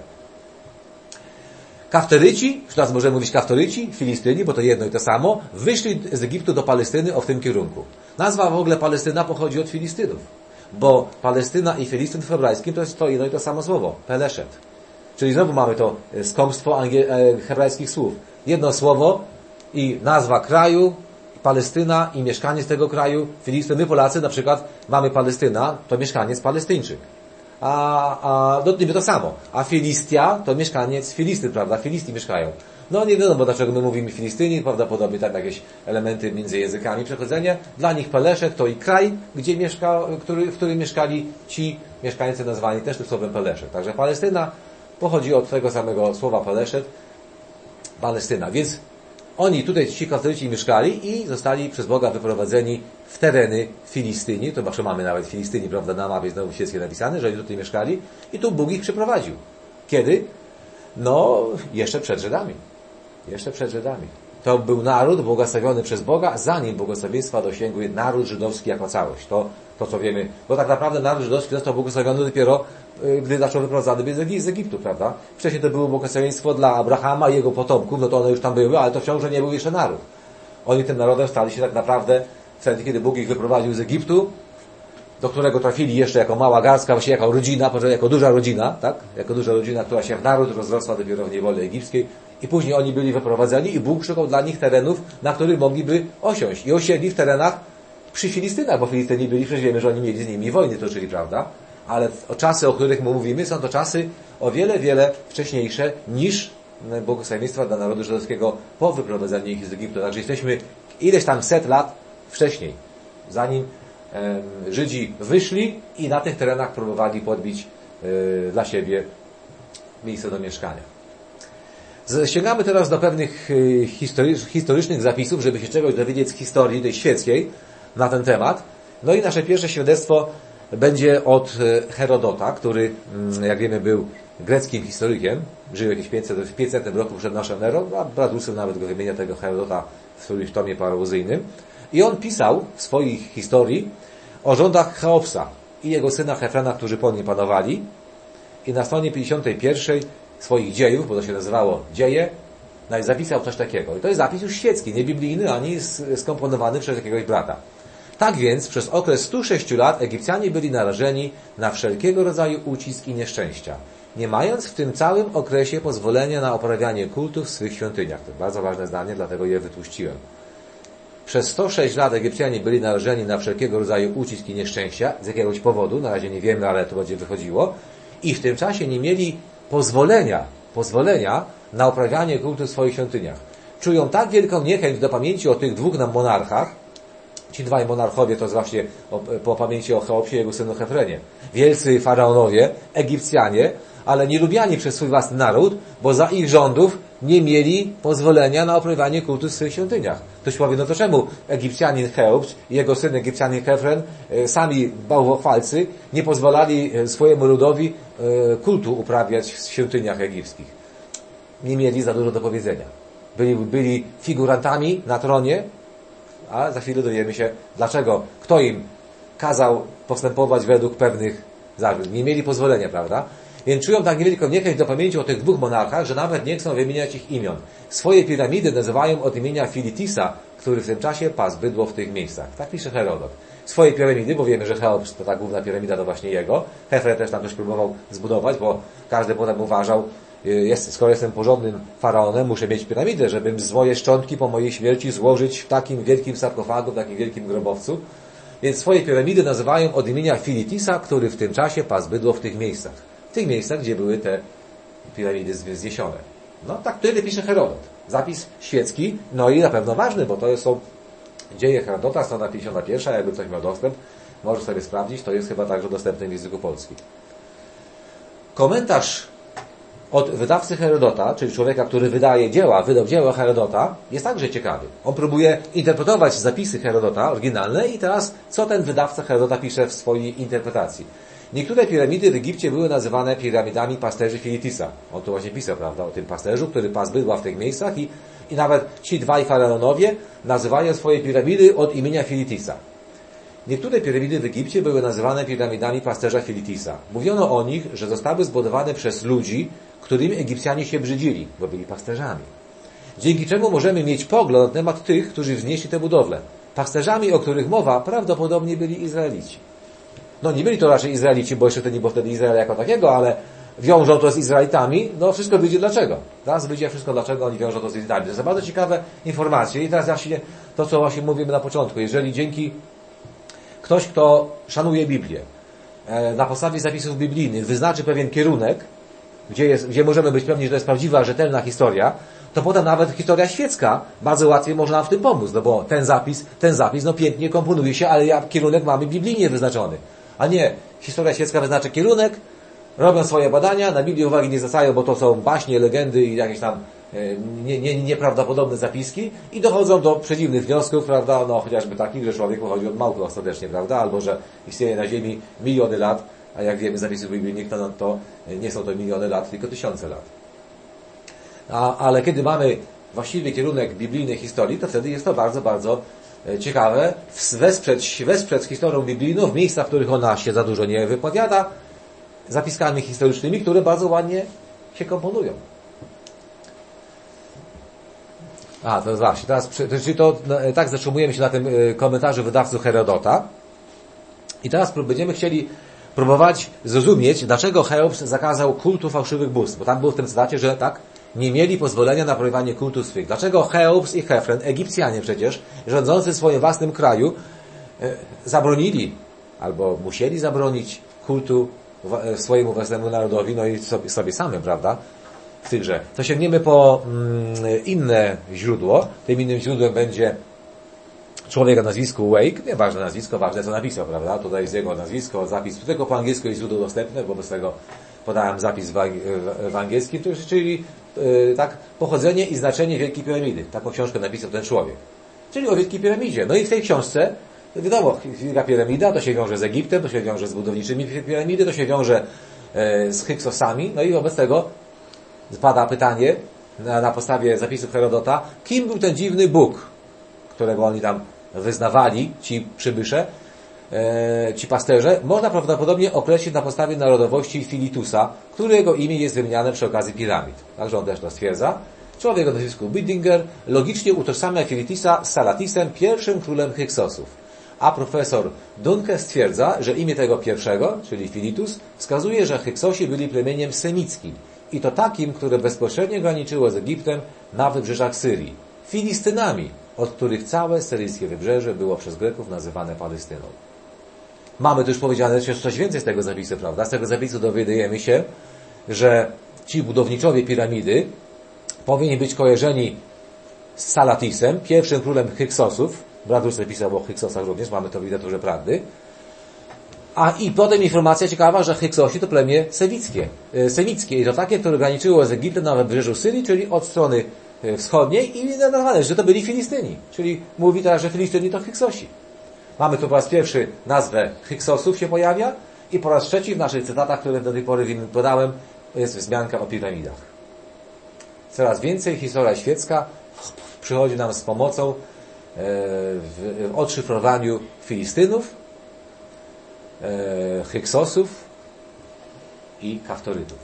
Kaftoryci, już teraz możemy mówić Kaftoryci, Filistyni, bo to jedno i to samo, wyszli z Egiptu do Palestyny o w tym kierunku. Nazwa w ogóle Palestyna pochodzi od Filistynów, bo Palestyna i Filistyn w hebrajskim to jest to jedno i to samo słowo, Peleshet. Czyli znowu mamy to skąpstwo hebrajskich słów. Jedno słowo i nazwa kraju, Palestyna i mieszkaniec tego kraju, Filistyn. My Polacy na przykład mamy Palestyna, to mieszkaniec Palestyńczyk. A, a no, niby to samo. A Filistia to mieszkaniec Filistyn, prawda? Filisti mieszkają. No nie wiadomo, dlaczego my mówimy Filistyni, prawdopodobnie tam jakieś elementy między językami przechodzenia. Dla nich Peleszek to i kraj, gdzie mieszka, który, w którym mieszkali ci mieszkańcy nazwani też tym słowem Peleszek. Także Palestyna pochodzi od tego samego słowa Peleszek, Palestyna. Więc oni tutaj, ci Kaftoryci mieszkali i zostali przez Boga wyprowadzeni w tereny Filistyni. To zawsze mamy nawet Filistyni, prawda, na mapie znowu świeckie napisane, że oni tutaj mieszkali i tu Bóg ich przyprowadził. Kiedy? No, jeszcze przed Żydami. Jeszcze przed Żydami. To był naród błogosławiony przez Boga, zanim błogosławieństwa dosięgły naród żydowski jako całość. To, to co wiemy, bo tak naprawdę naród żydowski został błogosławiony dopiero, gdy zaczął wyprowadzany być z Egiptu, prawda? Wcześniej to było błogosławieństwo dla Abrahama i jego potomków, no to one już tam były, ale to wciąż nie był jeszcze naród. Oni tym narodem stali się tak naprawdę wtedy, kiedy Bóg ich wyprowadził z Egiptu, do którego trafili jeszcze jako mała garstka, właśnie jako rodzina, jako duża rodzina, tak? Jako duża rodzina, która się w naród rozrosła dopiero w niewoli egipskiej i później oni byli wyprowadzeni i Bóg szukał dla nich terenów, na których mogliby osiąść. I osiedli w terenach przy Filistynach, bo Filistyni byli, przecież wiemy, że oni mieli z nimi wojny toczyli, prawda? Ale czasy, o których my mówimy, są to czasy o wiele, wiele wcześniejsze niż błogosławieństwa dla narodu żydowskiego po wyprowadzeniu ich z Egiptu. Także jesteśmy ileś tam set lat wcześniej, zanim e, Żydzi wyszli i na tych terenach próbowali podbić e, dla siebie miejsce do mieszkania. Sięgamy teraz do pewnych historycznych zapisów, żeby się czegoś dowiedzieć z historii tej świeckiej na ten temat. No i nasze pierwsze świadectwo będzie od Herodota, który, jak wiemy, był greckim historykiem, żył jakieś w pięćsetnym roku przed naszą erą, a brat Russell nawet go wymienia, tego Herodota, w którymś tomie parouzyjnym. I on pisał w swoich historii o rządach Cheopsa i jego syna Hefrena, którzy po nim panowali. I na stronie pięćdziesiątej pierwszej swoich dziejów, bo to się nazywało dzieje, zapisał coś takiego. I to jest zapis już świecki, nie biblijny, ani skomponowany przez jakiegoś brata. Tak więc przez okres stu sześciu lat Egipcjanie byli narażeni na wszelkiego rodzaju ucisk i nieszczęścia, nie mając w tym całym okresie pozwolenia na uprawianie kultów w swych świątyniach. To bardzo ważne zdanie, dlatego je wytłuściłem. Przez sto sześć lat Egipcjanie byli narażeni na wszelkiego rodzaju ucisk i nieszczęścia, z jakiegoś powodu, na razie nie wiemy, ale to będzie wychodziło, i w tym czasie nie mieli pozwolenia, pozwolenia na uprawianie kultu w swoich świątyniach. Czują tak wielką niechęć do pamięci o tych dwóch nam monarchach. Ci dwaj monarchowie to jest właśnie o, po pamięci o Cheopsie i jego synu Hefrenie. Wielcy faraonowie, Egipcjanie, ale nie lubiani przez swój własny naród, bo za ich rządów nie mieli pozwolenia na uprawianie kultu w swoich świątyniach. Ktoś powie, no to czemu Egipcjanin Cheops i jego syn Egipcjanin Hefren, sami bałwochwalcy, nie pozwalali swojemu ludowi kultu uprawiać w świątyniach egipskich? Nie mieli za dużo do powiedzenia. Byli, byli figurantami na tronie, a za chwilę dowiemy się, dlaczego. Kto im kazał postępować według pewnych zasad. Nie mieli pozwolenia, prawda? Więc czują tak niewielką niechęć do pamięci o tych dwóch monarchach, że nawet nie chcą wymieniać ich imion. Swoje piramidy nazywają od imienia Filitisa, który w tym czasie pasł bydło w tych miejscach. Tak pisze Herodot. Swoje piramidy, bo wiemy, że Cheops to ta główna piramida to właśnie jego. Hefre też tam coś próbował zbudować, bo każdy potem uważał, jest, skoro jestem porządnym faraonem, muszę mieć piramidę, żebym swoje szczątki po mojej śmierci złożyć w takim wielkim sarkofagu, w takim wielkim grobowcu. Więc swoje piramidy nazywają od imienia Filitisa, który w tym czasie pasł bydło w tych miejscach. W tych miejscach, gdzie były te piramidy zniesione. No tak tyle pisze Herodot. Zapis świecki, no i na pewno ważny, bo to są dzieje Herodota, strona pięćdziesiąta pierwsza, jakby ktoś miał dostęp, może sobie sprawdzić, to jest chyba także dostępny w języku polskim. Komentarz od wydawcy Herodota, czyli człowieka, który wydaje dzieła, wydał dzieła Herodota, jest także ciekawy. On próbuje interpretować zapisy Herodota, oryginalne, i teraz co ten wydawca Herodota pisze w swojej interpretacji. Niektóre piramidy w Egipcie były nazywane piramidami pasterzy Filitisa. On tu właśnie pisał, prawda, o tym pasterzu, który pasł bydła w tych miejscach i, i nawet ci dwaj faraonowie nazywają swoje piramidy od imienia Filitisa. Niektóre piramidy w Egipcie były nazywane piramidami pasterza Filitisa. Mówiono o nich, że zostały zbudowane przez ludzi, którymi Egipcjanie się brzydzili, bo byli pasterzami. Dzięki czemu możemy mieć pogląd na temat tych, którzy wznieśli te budowle. Pasterzami, o których mowa, prawdopodobnie byli Izraelici. No nie byli to raczej Izraelici, bo jeszcze to nie było wtedy Izraela jako takiego, ale wiążą to z Izraelitami, no wszystko wyjdzie dlaczego. Teraz wyjdzie wszystko dlaczego oni wiążą to z Izraelitami. To są bardzo ciekawe informacje i teraz właśnie to, co właśnie mówimy na początku. Jeżeli dzięki ktoś, kto szanuje Biblię, na podstawie zapisów biblijnych wyznaczy pewien kierunek, gdzie, jest, gdzie możemy być pewni, że to jest prawdziwa, rzetelna historia, to potem nawet historia świecka bardzo łatwiej może nam w tym pomóc, no bo ten zapis, ten zapis, no pięknie komponuje się, ale ja, kierunek mamy biblijnie wyznaczony. A nie, historia świecka wyznacza kierunek, robią swoje badania, na Biblię uwagi nie zwracają, bo to są baśnie, legendy i jakieś tam e, nie, nie, nieprawdopodobne zapiski i dochodzą do przedziwnych wniosków, prawda, no chociażby takich, że człowiek pochodzi od małpy ostatecznie, prawda, albo że istnieje na Ziemi miliony lat, a jak wiemy z zapisów biblijnych, to, to nie są to miliony lat, tylko tysiące lat. A, ale kiedy mamy właściwy kierunek biblijnej historii, to wtedy jest to bardzo, bardzo ciekawe wesprzeć, wesprzeć historią biblijną w miejscach, w których ona się za dużo nie wypowiada, zapiskami historycznymi, które bardzo ładnie się komponują. A, to właśnie, teraz, czyli to, tak zatrzymujemy się na tym komentarzu wydawcy Herodota i teraz będziemy chcieli próbować zrozumieć, dlaczego Cheops zakazał kultu fałszywych bóstw, bo tam było w tym cytacie, że tak, nie mieli pozwolenia na prowadzienie kultu swych. Dlaczego Cheops i Hefren, Egipcjanie przecież, rządzący w swoim własnym kraju, zabronili, albo musieli zabronić kultu swojemu własnemu narodowi, no i sobie, sobie samym, prawda, w tychże. To sięgniemy po mm, inne źródło. Tym innym źródłem będzie człowiek o nazwisku Wake, nieważne nazwisko, ważne co napisał, prawda, tutaj jest jego nazwisko, zapis, tylko po angielsku jest źródło dostępne, wobec tego podałem zapis w, w angielskim, czyli yy, tak, pochodzenie i znaczenie Wielkiej Piramidy. Taką książkę napisał ten człowiek. Czyli o Wielkiej Piramidzie. No i w tej książce, wiadomo, Wielka Piramida to się wiąże z Egiptem, to się wiąże z budowniczymi piramidy, to się wiąże yy, z Hyksosami, no i wobec tego pada pytanie na, na podstawie zapisów Herodota, kim był ten dziwny Bóg, którego oni tam wyznawali, ci przybysze, e, ci pasterze, można prawdopodobnie określić na podstawie narodowości Filitusa, którego imię jest wymieniane przy okazji piramid. Także on też to stwierdza. Człowiek o nazwisku Bidinger logicznie utożsamia Filitisa z Salatisem, pierwszym królem Hyksosów. A profesor Dunke stwierdza, że imię tego pierwszego, czyli Filitus, wskazuje, że Hyksosi byli plemieniem semickim i to takim, które bezpośrednio graniczyło z Egiptem na wybrzeżach Syrii. Filistynami, od których całe syryjskie wybrzeże było przez Greków nazywane Palestyną. Mamy tu już powiedziane jeszcze coś więcej z tego zapisu, prawda? Z tego zapisu dowiadujemy się, że ci budowniczowie piramidy powinni być kojarzeni z Salatisem, pierwszym królem Hyksosów. Bradus pisał o Hyksosach również, mamy to w literaturze prawdy. A i potem informacja ciekawa, że Hyksosi to plemię semickie. semickie. I to takie, które graniczyło z Egiptem na wybrzeżu Syrii, czyli od strony wschodniej i nadawane, że to byli Filistyni. Czyli mówi teraz, że Filistyni to Hyksosi. Mamy tu po raz pierwszy nazwę Hyksosów się pojawia i po raz trzeci w naszych cytatach, które do tej pory podałem, jest wzmianka o piramidach. Coraz więcej historia świecka przychodzi nam z pomocą w odszyfrowaniu Filistynów, Hyksosów i Kaftorytów.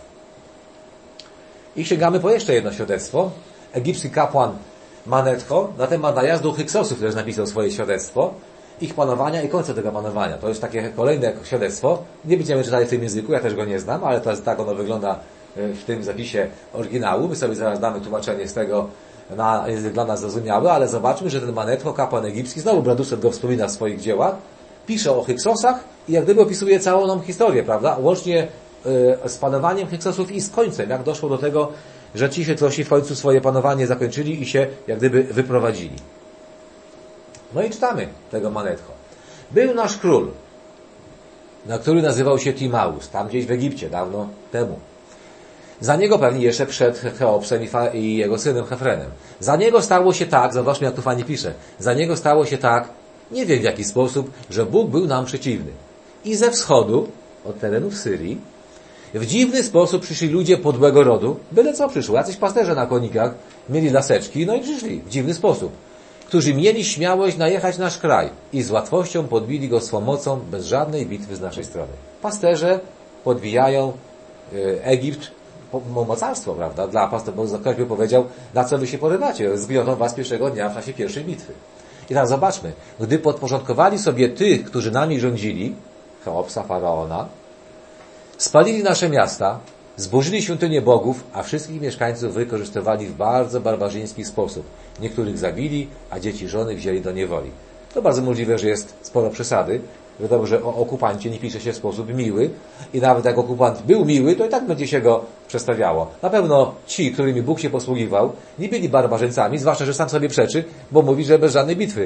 I sięgamy po jeszcze jedno świadectwo. Egipski kapłan Manetho na temat najazdu Hyksosów też napisał swoje świadectwo, ich panowania i końca tego panowania. To jest takie kolejne świadectwo. Nie będziemy czytali w tym języku, ja też go nie znam, ale to jest tak ono wygląda w tym zapisie oryginału. My sobie zaraz damy tłumaczenie z tego na język dla nas zrozumiały, ale zobaczmy, że ten Manetho, kapłan egipski, znowu Bradusek go wspomina w swoich dziełach, pisze o Hyksosach i jak gdyby opisuje całą nam historię, prawda? Łącznie y, z panowaniem Hyksosów i z końcem, jak doszło do tego, że ci Hyksosi w końcu swoje panowanie zakończyli i się jak gdyby wyprowadzili. No i czytamy tego Manetho. Był nasz król, na który nazywał się Timaus, tam gdzieś w Egipcie, dawno temu. Za niego pewnie jeszcze przed Cheopsem i jego synem Hefrenem. Za niego stało się tak, zobaczmy jak tu fajnie pisze, za niego stało się tak, nie wiem w jaki sposób, że Bóg był nam przeciwny. I ze wschodu, od terenów Syrii, w dziwny sposób przyszli ludzie podłego rodu, byle co przyszło, jacyś pasterze na konikach, mieli laseczki, no i przyszli w dziwny sposób, którzy mieli śmiałość najechać nasz kraj i z łatwością podbili go swą mocą bez żadnej bitwy z naszej strony. Pasterze podbijają y, Egipt, mocarstwo, prawda, dla pastorów, bo ktoś by powiedział, na co wy się porywacie, zgniotą was pierwszego dnia w czasie pierwszej bitwy. I teraz zobaczmy, gdy podporządkowali sobie tych, którzy nami rządzili, Cheopsa, Faraona, spalili nasze miasta, zburzyli świątynię bogów, a wszystkich mieszkańców wykorzystywali w bardzo barbarzyński sposób. Niektórych zabili, a dzieci żony wzięli do niewoli. To bardzo możliwe, że jest sporo przesady. Wiadomo, że o okupancie nie pisze się w sposób miły i nawet jak okupant był miły, to i tak będzie się go przedstawiało. Na pewno ci, którymi Bóg się posługiwał, nie byli barbarzyńcami, zwłaszcza, że sam sobie przeczy, bo mówi, że bez żadnej bitwy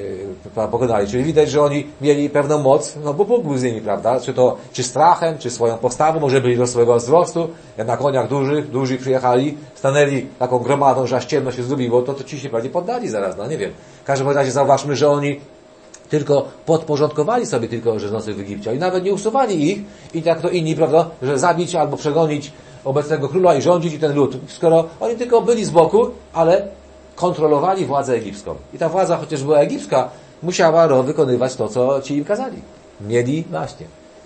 yy, pokonali. Czyli widać, że oni mieli pewną moc, no bo Bóg był z nimi, prawda? Czy to, czy strachem, czy swoją postawą, może byli do swojego wzrostu, jak na koniach dużych, duży przyjechali, stanęli taką gromadą, że aż ciemno się zrobiło, to, to ci się pewnie poddali zaraz, no nie wiem. W każdym razie zauważmy, że oni tylko podporządkowali sobie tylko żyjących w Egipcie i nawet nie usuwali ich i tak to inni, prawda, że zabić albo przegonić obecnego króla i rządzić i ten lud. Skoro oni tylko byli z boku, ale kontrolowali władzę egipską. I ta władza, chociaż była egipska, musiała wykonywać to, co ci im kazali. Mieli, właśnie,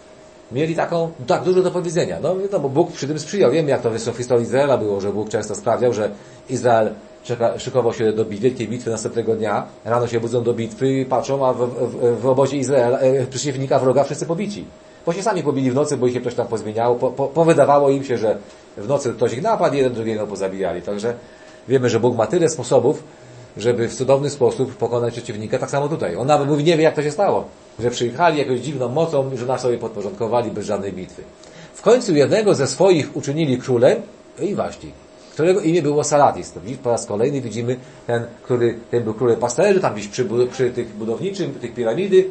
mieli taką, tak dużo do powiedzenia. No, no bo Bóg przy tym sprzyjał. Wiemy, jak to w historii Izraela było, że Bóg często sprawiał, że Izrael czeka, szykował się do wielkiej bitwy następnego dnia, rano się budzą do bitwy i patrzą, a w, w, w obozie Izraela, e, przeciwnika wroga wszyscy pobici. Bo się sami pobili w nocy, bo ich się ktoś tam pozmieniało, po, po, powydawało im się, że w nocy ktoś ich napadł, jeden drugiego pozabijali. Także wiemy, że Bóg ma tyle sposobów, żeby w cudowny sposób pokonać przeciwnika. Tak samo tutaj. On nawet mówi, nie wie jak to się stało, że przyjechali jakąś dziwną mocą, że nas sobie podporządkowali bez żadnej bitwy. W końcu jednego ze swoich uczynili królem i właśnie, którego imię było Salatis. Po raz kolejny widzimy ten, który ten był królem pasterzy, tam gdzieś przy, przy tych budowniczym, tych piramidy.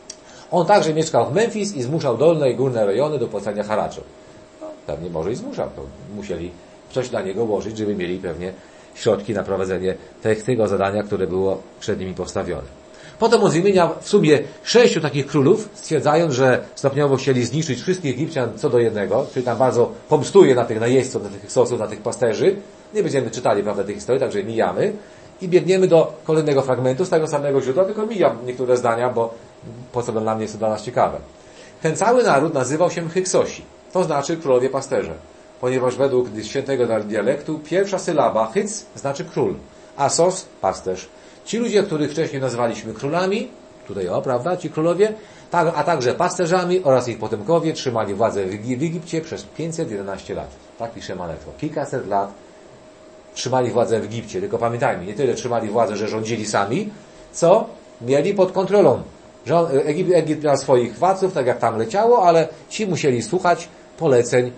On także mieszkał w Memfis i zmuszał dolne i górne rejony do płacenia haraczu. No, pewnie może i zmuszał. To musieli coś dla niego łożyć, żeby mieli pewnie środki na prowadzenie tego zadania, które było przed nimi postawione. Potem on wymienia w sumie sześciu takich królów, stwierdzając, że stopniowo chcieli zniszczyć wszystkich Egipcjan co do jednego, czyli tam bardzo pomstuje na tych najeźdźców, na tych Hyksosów, na tych pasterzy. Nie będziemy czytali, prawda, tej historii, także mijamy. I biegniemy do kolejnego fragmentu z tego samego źródła, tylko mijam niektóre zdania, bo po co dla mnie jest to dla nas ciekawe. Ten cały naród nazywał się Hyksosi, to znaczy królowie pasterze, ponieważ według świętego dialektu pierwsza sylaba Hyc znaczy król, a sos pasterz. Ci ludzie, których wcześniej nazwaliśmy królami, tutaj o, prawda, ci królowie, a także pasterzami oraz ich potomkowie trzymali władzę w Egipcie przez pięćset jedenaście lat. Tak pisze Manetho. Kilkaset lat trzymali władzę w Egipcie. Tylko pamiętajmy, nie tyle trzymali władzę, że rządzili sami, co mieli pod kontrolą. Egipt, Egipt miał swoich władców, tak jak tam leciało, ale ci musieli słuchać poleceń.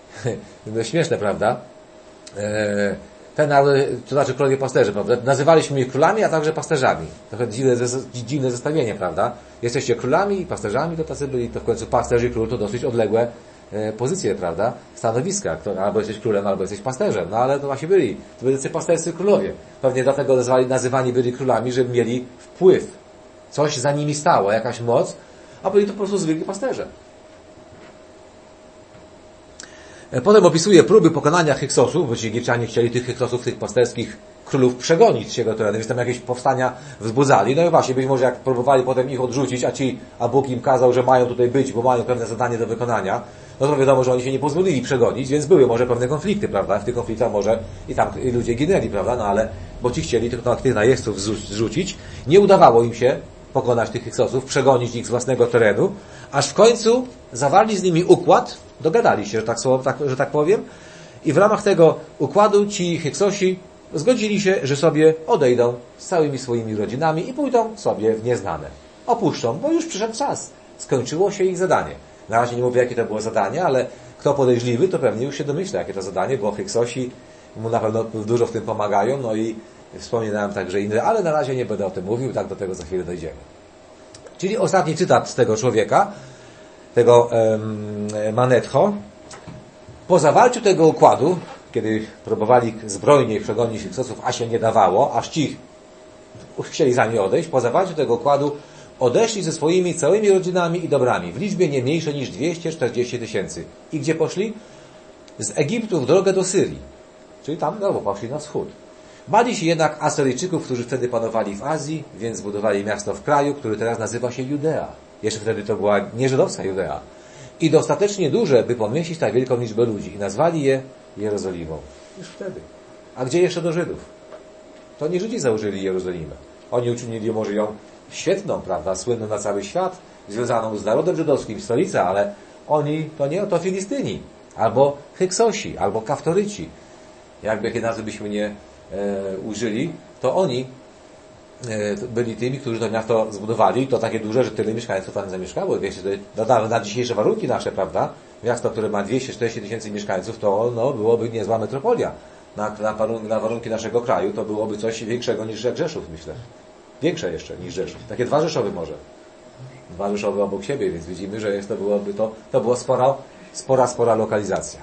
No, śmieszne, prawda? Eee, ten, to znaczy królowie pasterzy, prawda? Nazywaliśmy ich królami, a także pasterzami. Trochę dziwne, dziwne zestawienie, prawda? Jesteście królami i pasterzami, to tacy byli, to w końcu pasterz i król to dosyć odległe e, pozycje, prawda? Stanowiska. Kto, albo jesteś królem, albo jesteś pasterzem. No ale to właśnie byli. To byli tacy pasterscy królowie. Pewnie dlatego nazywali, nazywani byli królami, żeby mieli wpływ. Coś za nimi stało, jakaś moc, a byli to po prostu zwykli pasterze. Potem opisuje próby pokonania Hyksosów, bo ci Egipcjanie chcieli tych Hyksosów, tych pasterskich królów przegonić z jego terenu, więc tam jakieś powstania wzbudzali. No i właśnie, być może jak próbowali potem ich odrzucić, a ci, a Bóg im kazał, że mają tutaj być, bo mają pewne zadanie do wykonania, no to wiadomo, że oni się nie pozwolili przegonić, więc były może pewne konflikty, prawda? W tych konfliktach może i tam ludzie ginęli, prawda? No ale, bo ci chcieli tylko tych najeźdźców zrzucić. Nie udawało im się pokonać tych Hyksosów, przegonić ich z własnego terenu, aż w końcu zawarli z nimi układ, dogadali się, że tak, tak, że tak powiem, i w ramach tego układu ci Hyksosi zgodzili się, że sobie odejdą z całymi swoimi rodzinami i pójdą sobie w nieznane. Opuszczą, bo już przyszedł czas. Skończyło się ich zadanie. Na razie nie mówię, jakie to było zadanie, ale kto podejrzliwy, to pewnie już się domyśla, jakie to zadanie, bo Hyksosi mu na pewno dużo w tym pomagają, no i wspominałem także inne, ale na razie nie będę o tym mówił, tak do tego za chwilę dojdziemy. Czyli ostatni cytat z tego człowieka, tego um, Manetho. Po zawarciu tego układu, kiedy próbowali zbrojnie przegonić Hyksosów, a się nie dawało, aż ci chcieli za nie odejść, po zawarciu tego układu odeszli ze swoimi całymi rodzinami i dobrami w liczbie nie mniejszej niż dwieście czterdzieści tysięcy. I gdzie poszli? Z Egiptu w drogę do Syrii. Czyli tam znowu poszli na wschód. Bali się jednak Asyryjczyków, którzy wtedy panowali w Azji, więc zbudowali miasto w kraju, który teraz nazywa się Judea. Jeszcze wtedy to była nieżydowska Judea. I dostatecznie duże, by pomieścić tak wielką liczbę ludzi. I nazwali je Jerozolimą. Już wtedy. A gdzie jeszcze do Żydów? To nie Żydzi założyli Jerozolimę. Oni uczynili może ją świetną, prawda, słynną na cały świat, związaną z narodem żydowskim, stolica, ale oni, to nie, to Filistyni, albo Hyksosi, albo Kaftoryci. Jakby jakie nazwy byśmy nie e, użyli, to oni e, byli tymi, którzy to miasto zbudowali, to takie duże, że tyle mieszkańców tam zamieszkało. Wiecie, na, na dzisiejsze warunki nasze, prawda, miasto, które ma dwieście czterdzieści tysięcy mieszkańców, to no, byłoby niezła metropolia. Na, na, warunki, na warunki naszego kraju to byłoby coś większego niż Rzeszów, myślę. Większe jeszcze niż Rzeszów. Takie dwa Rzeszowy może. Dwa Rzeszowy obok siebie, więc widzimy, że jest to byłoby to, to była spora, spora, spora lokalizacja.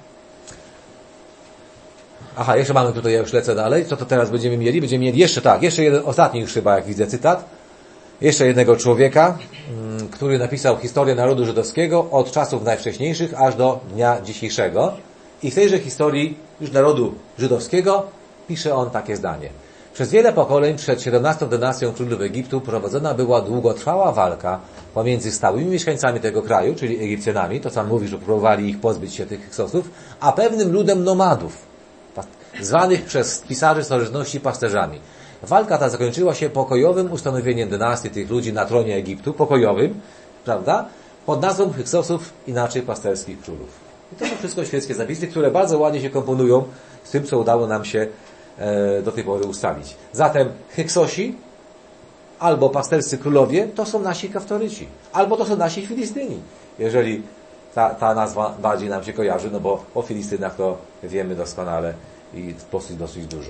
Aha, jeszcze mamy tutaj, ja już lecę dalej. Co to teraz będziemy mieli? Będziemy mieli jeszcze, tak, jeszcze jeden, ostatni już chyba, jak widzę, cytat. Jeszcze jednego człowieka, który napisał historię narodu żydowskiego od czasów najwcześniejszych aż do dnia dzisiejszego. I w tejże historii już narodu żydowskiego pisze on takie zdanie. Przez wiele pokoleń przed siedemnastą dynastią królów Egiptu prowadzona była długotrwała walka pomiędzy stałymi mieszkańcami tego kraju, czyli Egipcjanami, to co on mówi, że próbowali ich pozbyć się tych Hyksosów, a pewnym ludem nomadów, zwanych przez pisarzy starożytności pasterzami. Walka ta zakończyła się pokojowym ustanowieniem dynastii tych ludzi na tronie Egiptu, pokojowym, prawda, pod nazwą Hyksosów, inaczej pasterskich królów. I to są wszystko świeckie zapisy, które bardzo ładnie się komponują z tym, co udało nam się do tej pory ustalić. Zatem Hyksosi albo pasterscy królowie to są nasi Kaftoryci, albo to są nasi Filistyni, jeżeli ta, ta nazwa bardziej nam się kojarzy, no bo o Filistynach to wiemy doskonale i dosyć, dosyć dużo.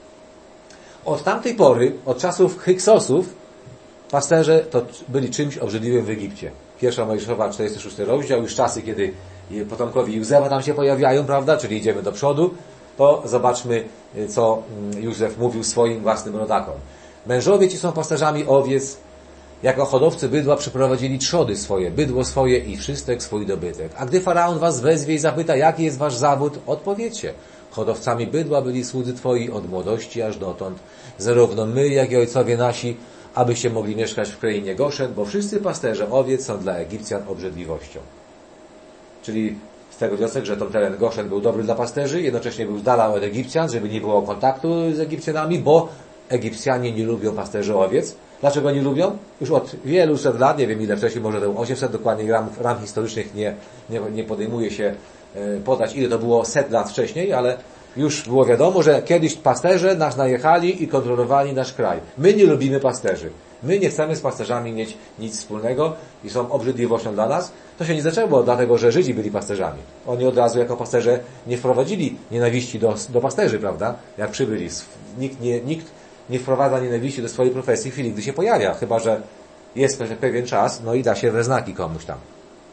Od tamtej pory, od czasów Hyksosów, pasterze to byli czymś obrzydliwym w Egipcie. Pierwsza Mojżeszowa, czterdziesty szósty rozdział, już czasy, kiedy potomkowie Józefa tam się pojawiają, prawda, czyli idziemy do przodu, to zobaczmy, co Józef mówił swoim własnym rodakom. Mężowie ci są pasterzami owiec, jako hodowcy bydła przyprowadzili trzody swoje, bydło swoje i wszystek swój dobytek. A gdy Faraon was wezwie i zapyta, jaki jest wasz zawód, odpowiedzcie. Hodowcami bydła byli słudzy twoi od młodości aż dotąd, zarówno my, jak i ojcowie nasi, abyście mogli mieszkać w krainie Goszen, bo wszyscy pasterze owiec są dla Egipcjan obrzydliwością. Czyli z tego wniosek, że ten teren Goszen był dobry dla pasterzy, jednocześnie był z dala od Egipcjan, żeby nie było kontaktu z Egipcjanami, bo Egipcjanie nie lubią pasterzy owiec. Dlaczego nie lubią? Już od wielu set lat, nie wiem ile wcześniej, może to osiemset dokładnie ram, ram historycznych nie, nie, nie podejmuje się podać, ile to było set lat wcześniej, ale już było wiadomo, że kiedyś pasterze nas najechali i kontrolowali nasz kraj. My nie lubimy pasterzy. My nie chcemy z pasterzami mieć nic wspólnego i są obrzydliwością dla nas. To się nie zaczęło dlatego, że Żydzi byli pasterzami. Oni od razu jako pasterze nie wprowadzili nienawiści do, do pasterzy, prawda? Jak przybyli. Nikt nie, nikt nie wprowadza nienawiści do swojej profesji w chwili, gdy się pojawia. Chyba że jest pewien czas, no i da się we znaki komuś tam.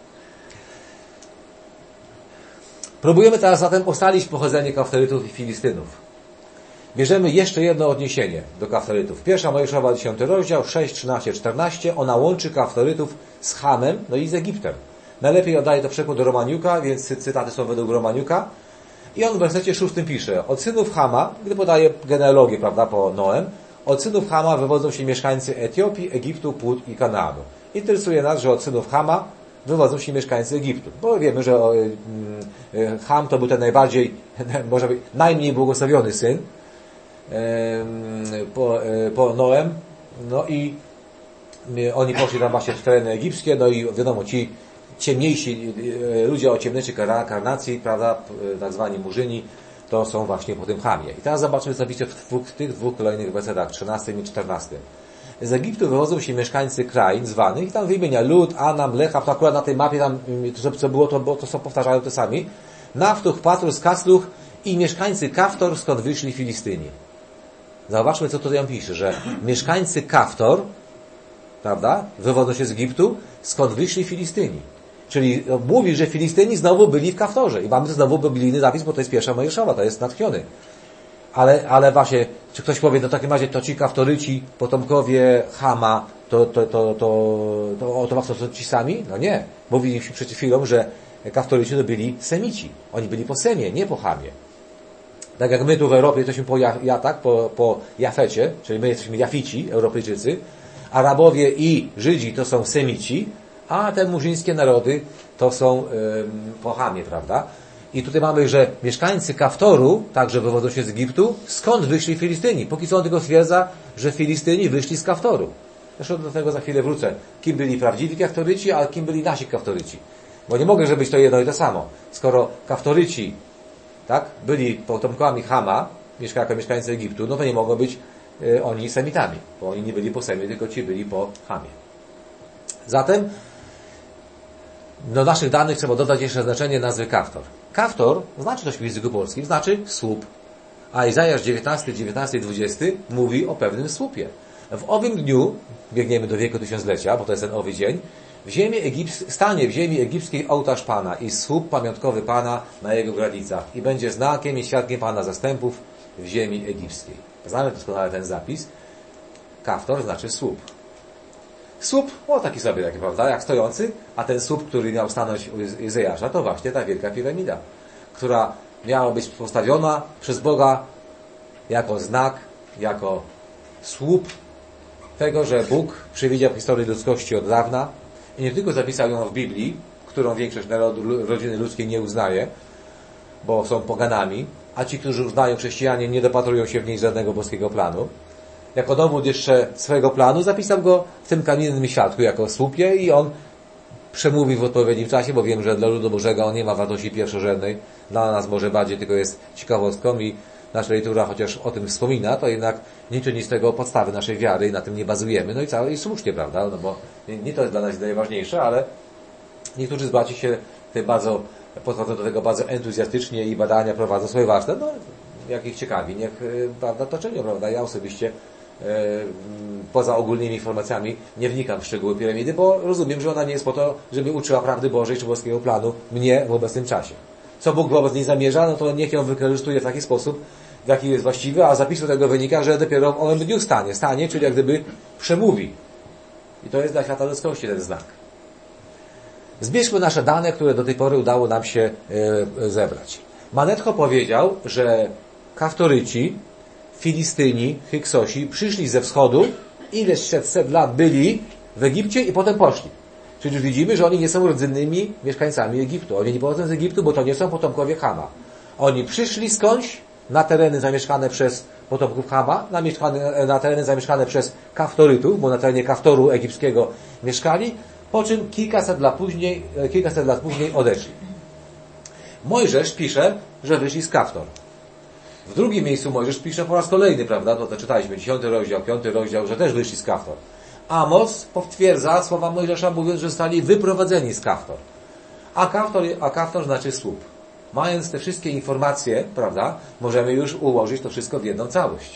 Próbujemy teraz zatem ustalić pochodzenie Kaftorytów i Filistynów. Bierzemy jeszcze jedno odniesienie do Kaftorytów. Pierwsza Mojżeszowa, dziesiąty rozdział, sześć, trzynaście, czternaście. Ona łączy Kaftorytów z Hamem, no i z Egiptem. Najlepiej oddaje to przekład do Romaniuka, więc cytaty są według Romaniuka. I on w wersecie szóstym pisze: od synów Hama, gdy podaje genealogię, prawda, po Noem, od synów Hama wywodzą się mieszkańcy Etiopii, Egiptu, Put i Kanaanu. Interesuje nas, że od synów Hama wywodzą się mieszkańcy Egiptu. Bo wiemy, że Ham to był ten najbardziej, może być, najmniej błogosławiony syn po, po Noem. No i oni poszli tam właśnie w tereny egipskie, no i wiadomo, ci ciemniejsi ludzie o ciemniejszej karnacji, prawda, tak zwani murzyni, to są właśnie po tym Hamie. I teraz zobaczmy, co pisze w, dwóch, w tych dwóch kolejnych wersetach, trzynastym i czternastym. Z Egiptu wywodzą się mieszkańcy krain zwanych, i tam wymienia Lud, Anam, Lechab, to akurat na tej mapie tam, to co było, to, to są powtarzają to sami. Naftuch, Patrus, Kasluch i mieszkańcy Kaftor, skąd wyszli Filistyni. Zauważmy, co tutaj on pisze, że mieszkańcy Kaftor, prawda, wywodzą się z Egiptu, skąd wyszli Filistyni. Czyli mówi, że Filistyni znowu byli w Kaftorze. I mamy znowu biblijny zapis, bo to jest pierwsza Mojżeszowa, to jest natchniony. Ale, ale właśnie, czy ktoś powie, no w takim razie to ci Kaftoryci, potomkowie Hama, to, to, to, to, to, to, to, to ci sami? No nie. Mówiliśmy przed chwilą, że Kaftoryci to byli Semici. Oni byli po Semie, nie po Hamie. Tak jak my tu w Europie jesteśmy po, ja, tak, po, po Jafecie, czyli my jesteśmy Jafici, Europejczycy, Arabowie i Żydzi to są Semici, a te murzyńskie narody to są ym, po Hamie, prawda? I tutaj mamy, że mieszkańcy Kaftoru także wywodzą się z Egiptu. Skąd wyszli Filistyni? Póki co on tylko stwierdza, że Filistyni wyszli z Kaftoru. Zresztą do tego za chwilę wrócę. Kim byli prawdziwi Kaftoryci, a kim byli nasi Kaftoryci? Bo nie mogę, być to jedno i to samo. Skoro Kaftoryci, tak, byli potomkami Hama, jako mieszkańcy Egiptu, no to nie mogą być y, oni Semitami, bo oni nie byli po Semie, tylko ci byli po Hamie. Zatem do naszych danych trzeba dodać jeszcze znaczenie nazwy Kaftor. Kaftor znaczy coś w języku polskim, znaczy słup. A Izajasz dziewiętnasty, dziewiętnasty i dwudziesty mówi o pewnym słupie. W owym dniu, biegniemy do wieku tysiąclecia, bo to jest ten owy dzień, w ziemi Egips- stanie w ziemi egipskiej ołtarz Pana i słup pamiątkowy Pana na jego granicach i będzie znakiem i świadkiem Pana zastępów w ziemi egipskiej. Znamy doskonale ten zapis. Kaftor znaczy słup. Słup, o taki sobie, taki, prawda, jak stojący, a ten słup, który miał stanąć u Izajasza, to właśnie ta wielka piramida, która miała być postawiona przez Boga jako znak, jako słup tego, że Bóg przewidział historię ludzkości od dawna i nie tylko zapisał ją w Biblii, którą większość narodu, rodziny ludzkiej nie uznaje, bo są poganami, a ci, którzy uznają chrześcijanie, nie dopatrują się w niej żadnego boskiego planu. Jako dowód jeszcze swojego planu zapisał go w tym kamiennym świadku jako słupie i on przemówi w odpowiednim czasie, bo wiem, że dla ludu Bożego on nie ma wartości pierwszorzędnej. Dla nas może bardziej tylko jest ciekawostką i nasza liturgia chociaż o tym wspomina, to jednak nie czyni z tego podstawy naszej wiary i na tym nie bazujemy. No i całe i słusznie, prawda? No bo nie, nie to jest dla nas najważniejsze, ale niektórzy z braci się tym bardzo, podchodzą do tego bardzo entuzjastycznie i badania prowadzą swoje ważne. No, jak ich ciekawi, niech, prawda, to czynią, prawda? Ja osobiście poza ogólnymi informacjami nie wnikam w szczegóły piramidy, bo rozumiem, że ona nie jest po to, żeby uczyła prawdy Bożej czy boskiego planu mnie w obecnym czasie. Co Bóg wobec niej zamierza, no to niech ją wykorzystuje w taki sposób, w jaki jest właściwy, a z zapisu tego wynika, że dopiero w owym dniu stanie. Stanie, czyli jak gdyby przemówi. I to jest dla świata ludzkości ten znak. Zbierzmy nasze dane, które do tej pory udało nam się e, zebrać. Manetcho powiedział, że Kaftoryci, Filistyni, Hyksosi przyszli ze wschodu, ileś siedemset lat byli w Egipcie i potem poszli. Czyli już widzimy, że oni nie są rdzennymi mieszkańcami Egiptu. Oni nie pochodzą z Egiptu, bo to nie są potomkowie Hama. Oni przyszli skądś na tereny zamieszkane przez potomków Hama, na, mieszkane, na tereny zamieszkane przez Kaftorytów, bo na terenie Kaftoru egipskiego mieszkali, po czym kilkaset lat później, kilkaset lat później odeszli. Mojżesz pisze, że wyszli z Kaftor. W drugim miejscu Mojżesz pisze po raz kolejny, prawda, to, to czytaliśmy, dziesiąty rozdział, piąty rozdział, że też wyszli z Kaftor. Amos potwierdza słowa Mojżesza, mówiąc, że zostali wyprowadzeni z Kaftor. A Kaftor, a Kaftor znaczy słup. Mając te wszystkie informacje, prawda, możemy już ułożyć to wszystko w jedną całość.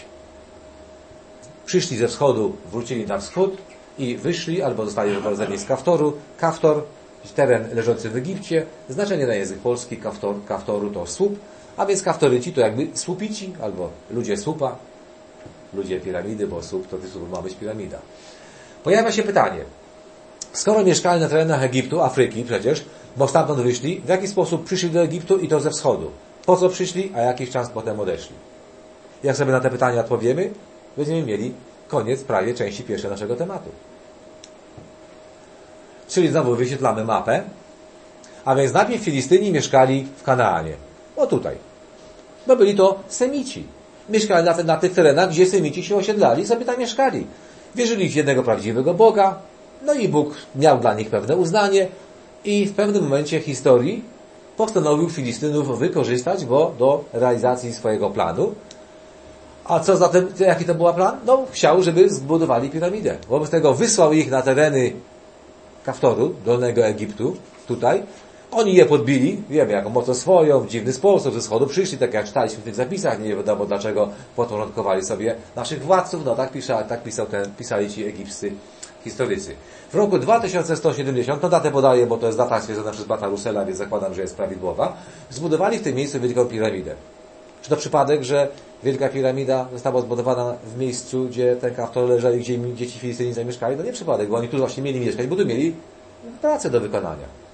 Przyszli ze wschodu, wrócili na wschód i wyszli albo zostali wyprowadzeni z Kaftoru. Kaftor, teren leżący w Egipcie, znaczenie na język polski Kaftor, Kaftoru to słup, a więc Kaftoryci to jakby słupici, albo ludzie słupa, ludzie piramidy, bo słup to słup ma być piramida. Pojawia się pytanie, skoro mieszkali na terenach Egiptu, Afryki przecież, bo stamtąd wyszli, w jaki sposób przyszli do Egiptu i to ze wschodu? Po co przyszli, a jakiś czas potem odeszli? Jak sobie na te pytania odpowiemy, będziemy mieli koniec prawie części pierwszej naszego tematu. Czyli znowu wyświetlamy mapę. A więc najpierw Filistyni mieszkali w Kanaanie. O tutaj. Bo byli to Semici. Mieszkali na, te, na tych terenach, gdzie Semici się osiedlali i sobie tam mieszkali. Wierzyli w jednego prawdziwego Boga. No i Bóg miał dla nich pewne uznanie. I w pewnym momencie historii postanowił Filistynów wykorzystać go do realizacji swojego planu. A co zatem, jaki to był plan? No, chciał, żeby zbudowali piramidę. Wobec tego wysłał ich na tereny Kaftoru, Dolnego Egiptu, tutaj. Oni je podbili, wiemy, jaką mocą swoją, w dziwny sposób, ze wschodu przyszli, tak jak czytaliśmy w tych zapisach, nie wiadomo dlaczego podporządkowali sobie naszych władców, no tak, pisza, tak pisał ten, pisali ci egipscy historycy. W roku dwa tysiące sto siedemdziesiąt, no datę podaję, bo to jest data stwierdzona przez Bata Russella, więc zakładam, że jest prawidłowa, zbudowali w tym miejscu wielką piramidę. Czy to przypadek, że wielka piramida została zbudowana w miejscu, gdzie ten Kaftor leżeli, gdzie, gdzie ci Filistyni zamieszkali? To nie przypadek, bo oni tu właśnie mieli mieszkać, bo tu mieli pracę do wykonania.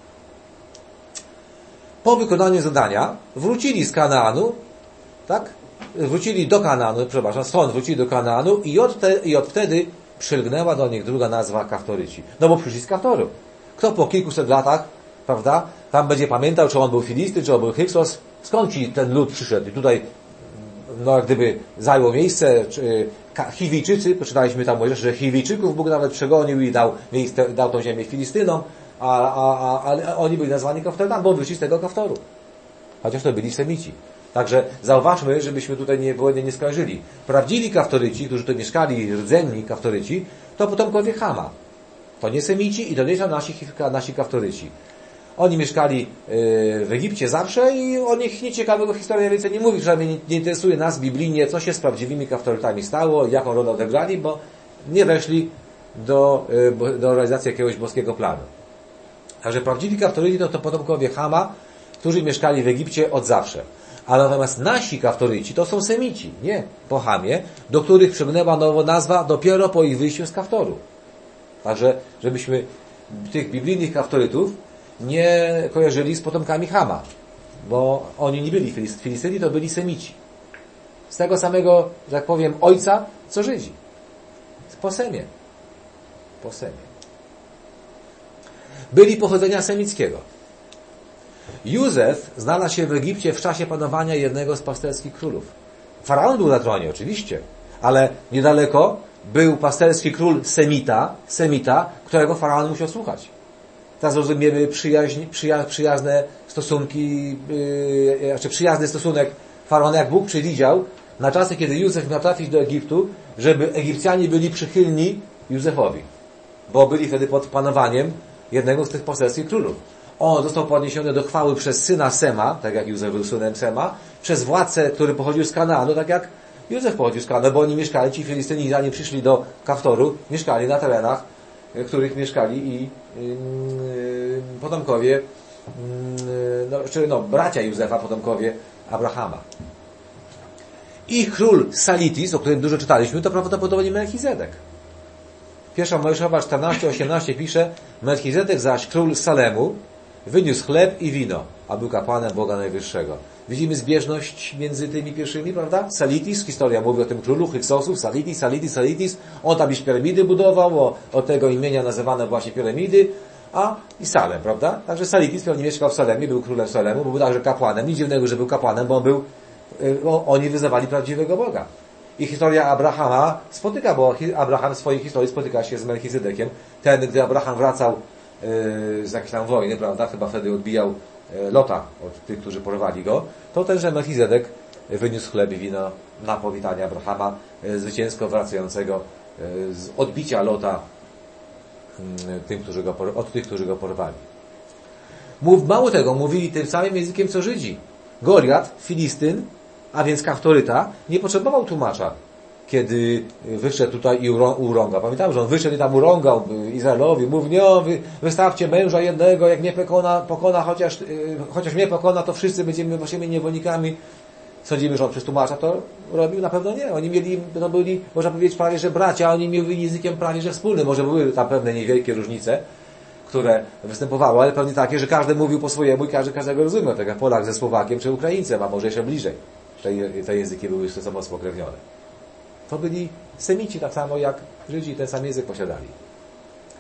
Po wykonaniu zadania wrócili z Kanaanu, tak? Wrócili do Kanaanu, przepraszam, stąd wrócili do Kanaanu i od, te, i od wtedy przylgnęła do nich druga nazwa Kaftoryci. No bo przyszli z Kaftoru. Kto po kilkuset latach, prawda, tam będzie pamiętał, czy on był Filisty, czy on był Hyksos, skąd ci ten lud przyszedł? I tutaj, no jak gdyby zajęło miejsce, czy, Chiwijczycy, poczytaliśmy tam Mojżesza, że Chiwijczyków Bóg nawet przegonił i dał, miejsce, dał tą ziemię Filistynom, a, a, a, a oni byli nazwani Kaftorami, bo wyszli z tego Kaftoru. Chociaż to byli Semici. Także zauważmy, żebyśmy tutaj nie, błędnie nie skojarzyli. Prawdziwi Kaftoryci, którzy tu mieszkali, rdzenni Kaftoryci, to potomkowie Chama. To nie Semici i to nie są nasi, nasi Kaftoryci. Oni mieszkali w Egipcie zawsze i o nich nieciekawego historia więcej nie mówi, że nie, nie interesuje nas biblijnie, co się z prawdziwymi Kaftorytami stało, jaką rolę odegrali, bo nie weszli do, do realizacji jakiegoś boskiego planu. Także prawdziwi Kaftoryci to, to potomkowie Chama, którzy mieszkali w Egipcie od zawsze. Ale natomiast nasi Kaftoryci to są Semici, nie po Chamie, do których przygnęła nowa nazwa dopiero po ich wyjściu z Kaftoru. Także, żebyśmy tych biblijnych Kaftorytów nie kojarzyli z potomkami Chama, bo oni nie byli Filistyni, to byli Semici. Z tego samego, że tak powiem, ojca, co Żydzi. Po Semie. Po Semie. Byli pochodzenia semickiego. Józef znalazł się w Egipcie w czasie panowania jednego z pasterskich królów. Faraon był na tronie, oczywiście, ale niedaleko był pasterski król Semita, Semita, którego faraon musiał słuchać. Teraz rozumiemy przyjaźń, przyja, przyjazne stosunki, yy, znaczy przyjazny stosunek faraona, jak Bóg przewidział na czasy, kiedy Józef miał trafić do Egiptu, żeby Egipcjanie byli przychylni Józefowi, bo byli wtedy pod panowaniem jednego z tych pasterskich królów. On został podniesiony do chwały przez syna Sema, tak jak Józef był synem Sema, przez władcę, który pochodził z Kanaanu, tak jak Józef pochodził z Kanaanu, bo oni mieszkali, ci Filistyni, zanim przyszli do Kaftoru, mieszkali na terenach, w których mieszkali i yy, potomkowie, yy, no, czy no, bracia Józefa, potomkowie Abrahama. Ich król Salitis, o którym dużo czytaliśmy, to prawdopodobnie Melchizedek. Pierwsza Mojżeszowa czternaście osiemnaście pisze: Melchizedek zaś król Salemu wyniósł chleb i wino, a był kapłanem Boga Najwyższego. Widzimy zbieżność między tymi pierwszymi, prawda? Salitis, historia mówi o tym królu Hyksosów, Salitis, Salitis, Salitis. On tam już piramidy budował, o, o tego imienia nazywane właśnie piramidy, a i Salem, prawda? Także Salitis pewnie mieszkał w Salemie, był królem Salemu, bo był także kapłanem. Nic dziwnego, że był kapłanem, bo on był, o, oni wyznawali prawdziwego Boga. I historia Abrahama spotyka, bo Abraham w swojej historii spotyka się z Melchizedekiem. Ten, gdy Abraham wracał yy, z jakiejś tam wojny, prawda, chyba wtedy odbijał yy, Lota od tych, którzy porwali go, to tenże Melchizedek wyniósł chleb i wino na powitanie Abrahama, yy, zwycięsko wracającego yy, z odbicia Lota yy, tym, którzy go, od tych, którzy go porwali. Mów, mało tego, mówili tym samym językiem, co Żydzi. Goliat, Filistyn, a więc Kaftoryta, nie potrzebował tłumacza, kiedy wyszedł tutaj i urągał. Pamiętam, że on wyszedł i tam urągał Izraelowi, mówi: no, wy, wystawcie męża jednego, jak mnie pokona, pokona chociaż, yy, chociaż mnie pokona, to wszyscy będziemy waszymi niewolnikami. Sądzimy, że on przez tłumacza to robił? Na pewno nie. Oni mieli, no byli, można powiedzieć, prawie że bracia, a oni mieli językiem prawie że wspólnym. Może były tam pewne niewielkie różnice, które występowały, ale pewnie takie, że każdy mówił po swojemu i każdy każdego rozumiał, tak jak Polak ze Słowakiem czy Ukraińcem, a może jeszcze bliżej. Te, te języki były ze sobą spokrewnione. To byli Semici, tak samo jak Żydzi, ten sam język posiadali.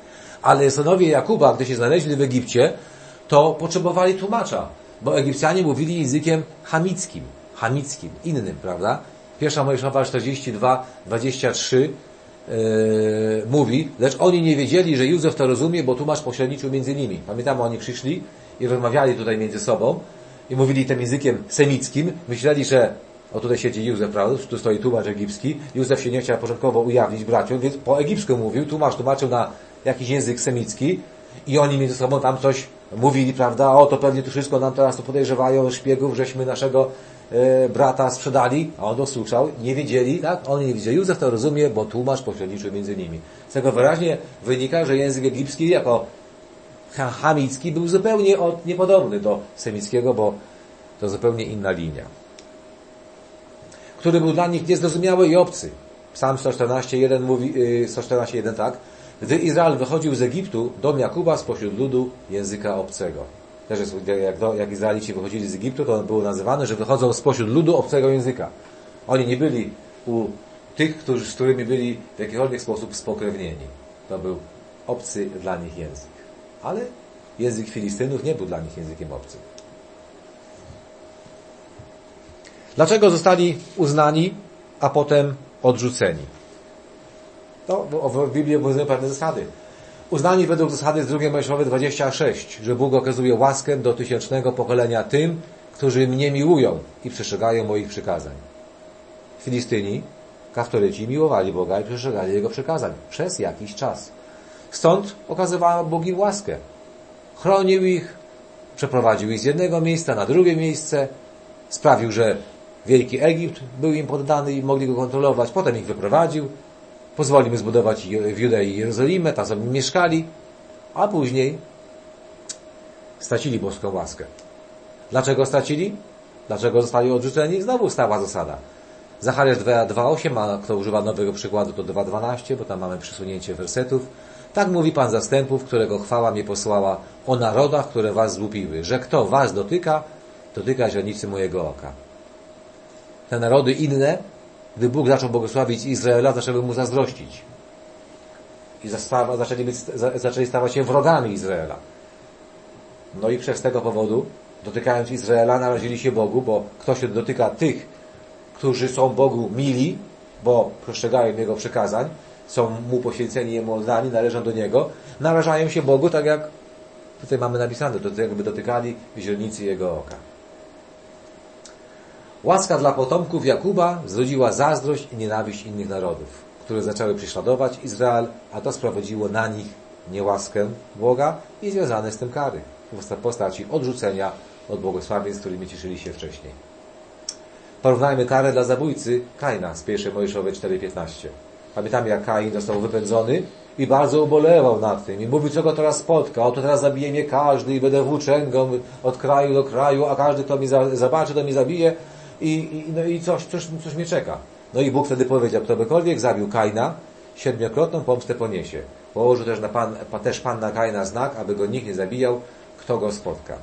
Ale synowie Jakuba, gdy się znaleźli w Egipcie, to potrzebowali tłumacza, bo Egipcjanie mówili językiem chamickim, chamickim, innym, prawda? Pierwsza Mojżeszowa czterdzieści dwa, dwadzieścia trzy yy, mówi, lecz oni nie wiedzieli, że Józef to rozumie, bo tłumacz pośredniczył między nimi. Pamiętamy, oni przyszli i rozmawiali tutaj między sobą i mówili tym językiem semickim. Myśleli, że o tutaj siedzi Józef, prawda? Tu stoi tłumacz egipski. Józef się nie chciał początkowo ujawnić braciom, więc po egipsku mówił, tłumacz tłumaczył na jakiś język semicki i oni między sobą tam coś mówili, prawda? O, to pewnie tu wszystko nam teraz to podejrzewają szpiegów, żeśmy naszego e, brata sprzedali, a on dosłyszał, nie wiedzieli, tak? Oni nie wiedzieli. Józef to rozumie, bo tłumacz pośredniczył między nimi. Z tego wyraźnie wynika, że język egipski jako chamicki był zupełnie od, niepodobny do semickiego, bo to zupełnie inna linia, który był dla nich niezrozumiały i obcy. Psalm sto czternaście jeden mówi, sto czternaście jeden tak. Gdy Izrael wychodził z Egiptu, dom Jakuba spośród ludu języka obcego. Też jest, jak, do, jak Izraelici wychodzili z Egiptu, to było nazywane, że wychodzą spośród ludu obcego języka. Oni nie byli u tych, którzy, z którymi byli w jakikolwiek sposób spokrewnieni. To był obcy dla nich język. Ale język Filistynów nie był dla nich językiem obcym. Dlaczego zostali uznani, a potem odrzuceni? To w Biblii obowiązują pewne zasady. Uznani według zasady z drugiej Mojżeszowej dwadzieścia sześć, że Bóg okazuje łaskę do tysięcznego pokolenia tym, którzy mnie miłują i przestrzegają moich przykazań. Filistyni, Kaftoryci miłowali Boga i przestrzegali Jego przykazań przez jakiś czas. Stąd okazywała Bóg im łaskę. Chronił ich, przeprowadził ich z jednego miejsca na drugie miejsce, sprawił, że Wielki Egipt był im poddany i mogli go kontrolować. Potem ich wyprowadził, pozwolił im zbudować w Judei Jerozolimę, tam sobie mieszkali, a później stracili boską łaskę. Dlaczego stracili? Dlaczego zostali odrzuceni? Znowu stała zasada. Zachariasz dwa osiem, a kto używa nowego przykładu to dwa dwanaście, bo tam mamy przesunięcie wersetów. Tak mówi Pan zastępów, którego chwała mnie posłała, o narodach, które was złupiły, że kto was dotyka, dotyka źrenicy mojego oka. Te narody inne, gdy Bóg zaczął błogosławić Izraela, zaczęły mu zazdrościć. I zaczęli, być, zaczęli stawać się wrogami Izraela. No i przez tego powodu, dotykając Izraela, narazili się Bogu, bo kto się dotyka tych, którzy są Bogu mili, bo przestrzegają Jego przykazań, są Mu poświęceni, Jemu oddani, należą do Niego, narażają się Bogu, tak jak tutaj mamy napisane, to jakby dotykali źrenicy Jego oka. Łaska dla potomków Jakuba zrodziła zazdrość i nienawiść innych narodów, które zaczęły prześladować Izrael, a to sprowadziło na nich niełaskę Boga i związane z tym kary w postaci odrzucenia od błogosławień, z którymi cieszyli się wcześniej. Porównajmy karę dla zabójcy Kaina z pierwszej Mojżeszowej cztery piętnaście. Pamiętam, jak Kain został wypędzony i bardzo ubolewał nad tym i mówił, co go teraz spotka, oto teraz zabije mnie każdy i będę włóczęgą od kraju do kraju, a każdy, kto mnie zobaczy, to mnie zabije i, i, no i coś, coś, coś mnie czeka. No i Bóg wtedy powiedział, kto bykolwiek zabił Kaina, siedmiokrotną pomstę poniesie. Położył też, na pan, też Pan na Kaina znak, aby go nikt nie zabijał, kto go spotka.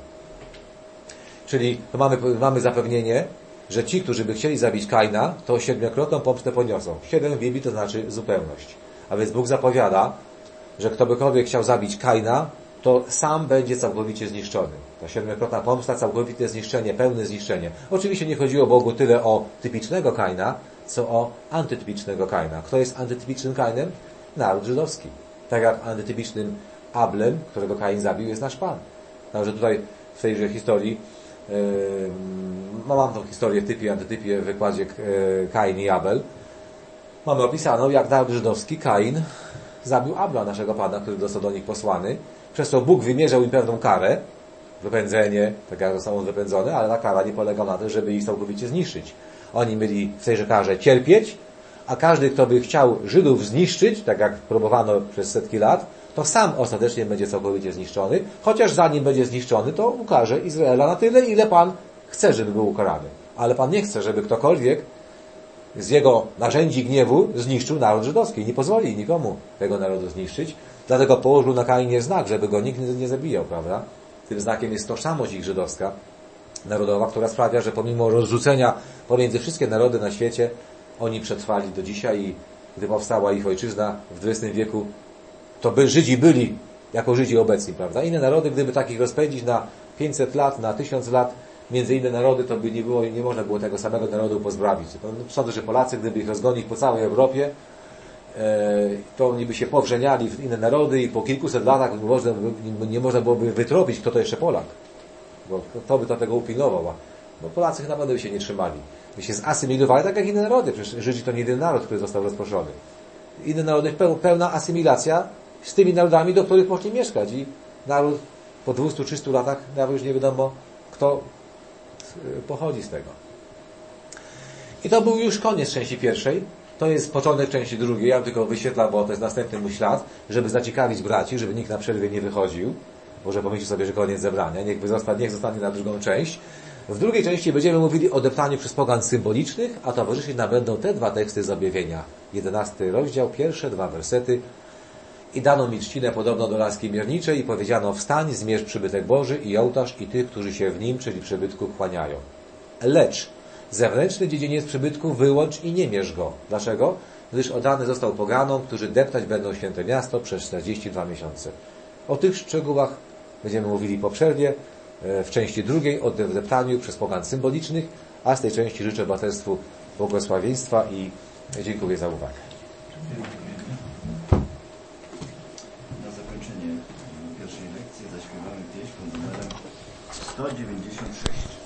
Czyli to mamy, mamy zapewnienie, że ci, którzy by chcieli zabić Kaina, to siedmiokrotną pomstę poniosą. Siedem w Biblii to znaczy zupełność. A więc Bóg zapowiada, że kto bykolwiek chciał zabić Kaina, to sam będzie całkowicie zniszczony. Ta siedmiokrotna pomsta, całkowite zniszczenie, pełne zniszczenie. Oczywiście nie chodziło Bogu tyle o typicznego Kaina, co o antytypicznego Kaina. Kto jest antytypicznym Kainem? Naród żydowski. Tak jak antytypicznym Ablem, którego Kain zabił, jest nasz Pan. Także tutaj w tejże historii yy, no mam tą historię w typie i antytypie w wykładzie yy, Kain i Abel. Mamy opisaną, jak naród żydowski Kain zabił Abla, naszego Pana, który został do nich posłany. Przez to Bóg wymierzał im pewną karę, wypędzenie, tak jak został on wypędzony, ale ta kara nie polegała na tym, żeby ich całkowicie zniszczyć. Oni mieli w tejże karze cierpieć, a każdy, kto by chciał Żydów zniszczyć, tak jak próbowano przez setki lat, to sam ostatecznie będzie całkowicie zniszczony, chociaż zanim będzie zniszczony, to ukaże Izraela na tyle, ile Pan chce, żeby był ukarany. Ale Pan nie chce, żeby ktokolwiek z jego narzędzi gniewu zniszczył naród żydowski. Nie pozwoli nikomu tego narodu zniszczyć. Dlatego położył na Kainie znak, żeby go nikt nie zabijał, prawda? Tym znakiem jest tożsamość ich żydowska, narodowa, która sprawia, że pomimo rozrzucenia pomiędzy wszystkie narody na świecie, oni przetrwali do dzisiaj i gdy powstała ich ojczyzna w dwudziestym wieku, to by Żydzi byli jako Żydzi obecni, prawda? Inne narody, gdyby takich rozpędzić na pięćset lat, na tysiąc lat, między inne narody, to by nie było, nie można było tego samego narodu pozbawić. No, sądzę, że Polacy, gdyby ich rozgonić po całej Europie, to oni by się powrzeniali w inne narody i po kilkuset latach nie można, nie można byłoby wytropić, kto to jeszcze Polak. Bo kto by to tego upilnował. No Polacy na pewno by się nie trzymali. By się zasymilowali tak jak inne narody. Przecież Żydzi to nie jedyny naród, który został rozproszony. Inne narody, pełna asymilacja z tymi narodami, do których można mieszkać. I naród po dwustu trzystu latach nawet już nie wiadomo, kto pochodzi z tego. I to był już koniec części pierwszej. To jest początek części drugiej. Ja tylko wyświetlam, bo to jest następny mój ślad, żeby zaciekawić braci, żeby nikt na przerwie nie wychodził. Może pomyśli sobie, że koniec zebrania. Niech zostanie, niech zostanie na drugą część. W drugiej części będziemy mówili o deptaniu przez pogan symbolicznych, a towarzyszyć nam będą te dwa teksty z objawienia. Jedenasty rozdział, pierwsze dwa wersety. I dano mi trzcinę podobną do laski mierniczej i powiedziano: wstań, zmierz przybytek Boży i ołtarz i tych, którzy się w nim, czyli przybytku, kłaniają. Lecz zewnętrzny dziedziniec przybytku wyłącz i nie mierz go. Dlaczego? Gdyż oddany został poganom, którzy deptać będą święte miasto przez czterdzieści dwa miesiące. O tych szczegółach będziemy mówili po przerwie w części drugiej, o deptaniu przez pogan symbolicznych, a z tej części życzę braterstwu błogosławieństwa i dziękuję za uwagę. Na zakończenie pierwszej lekcji zaśpiewamy pieśń pod numerem sto dziewięćdziesiąt sześć.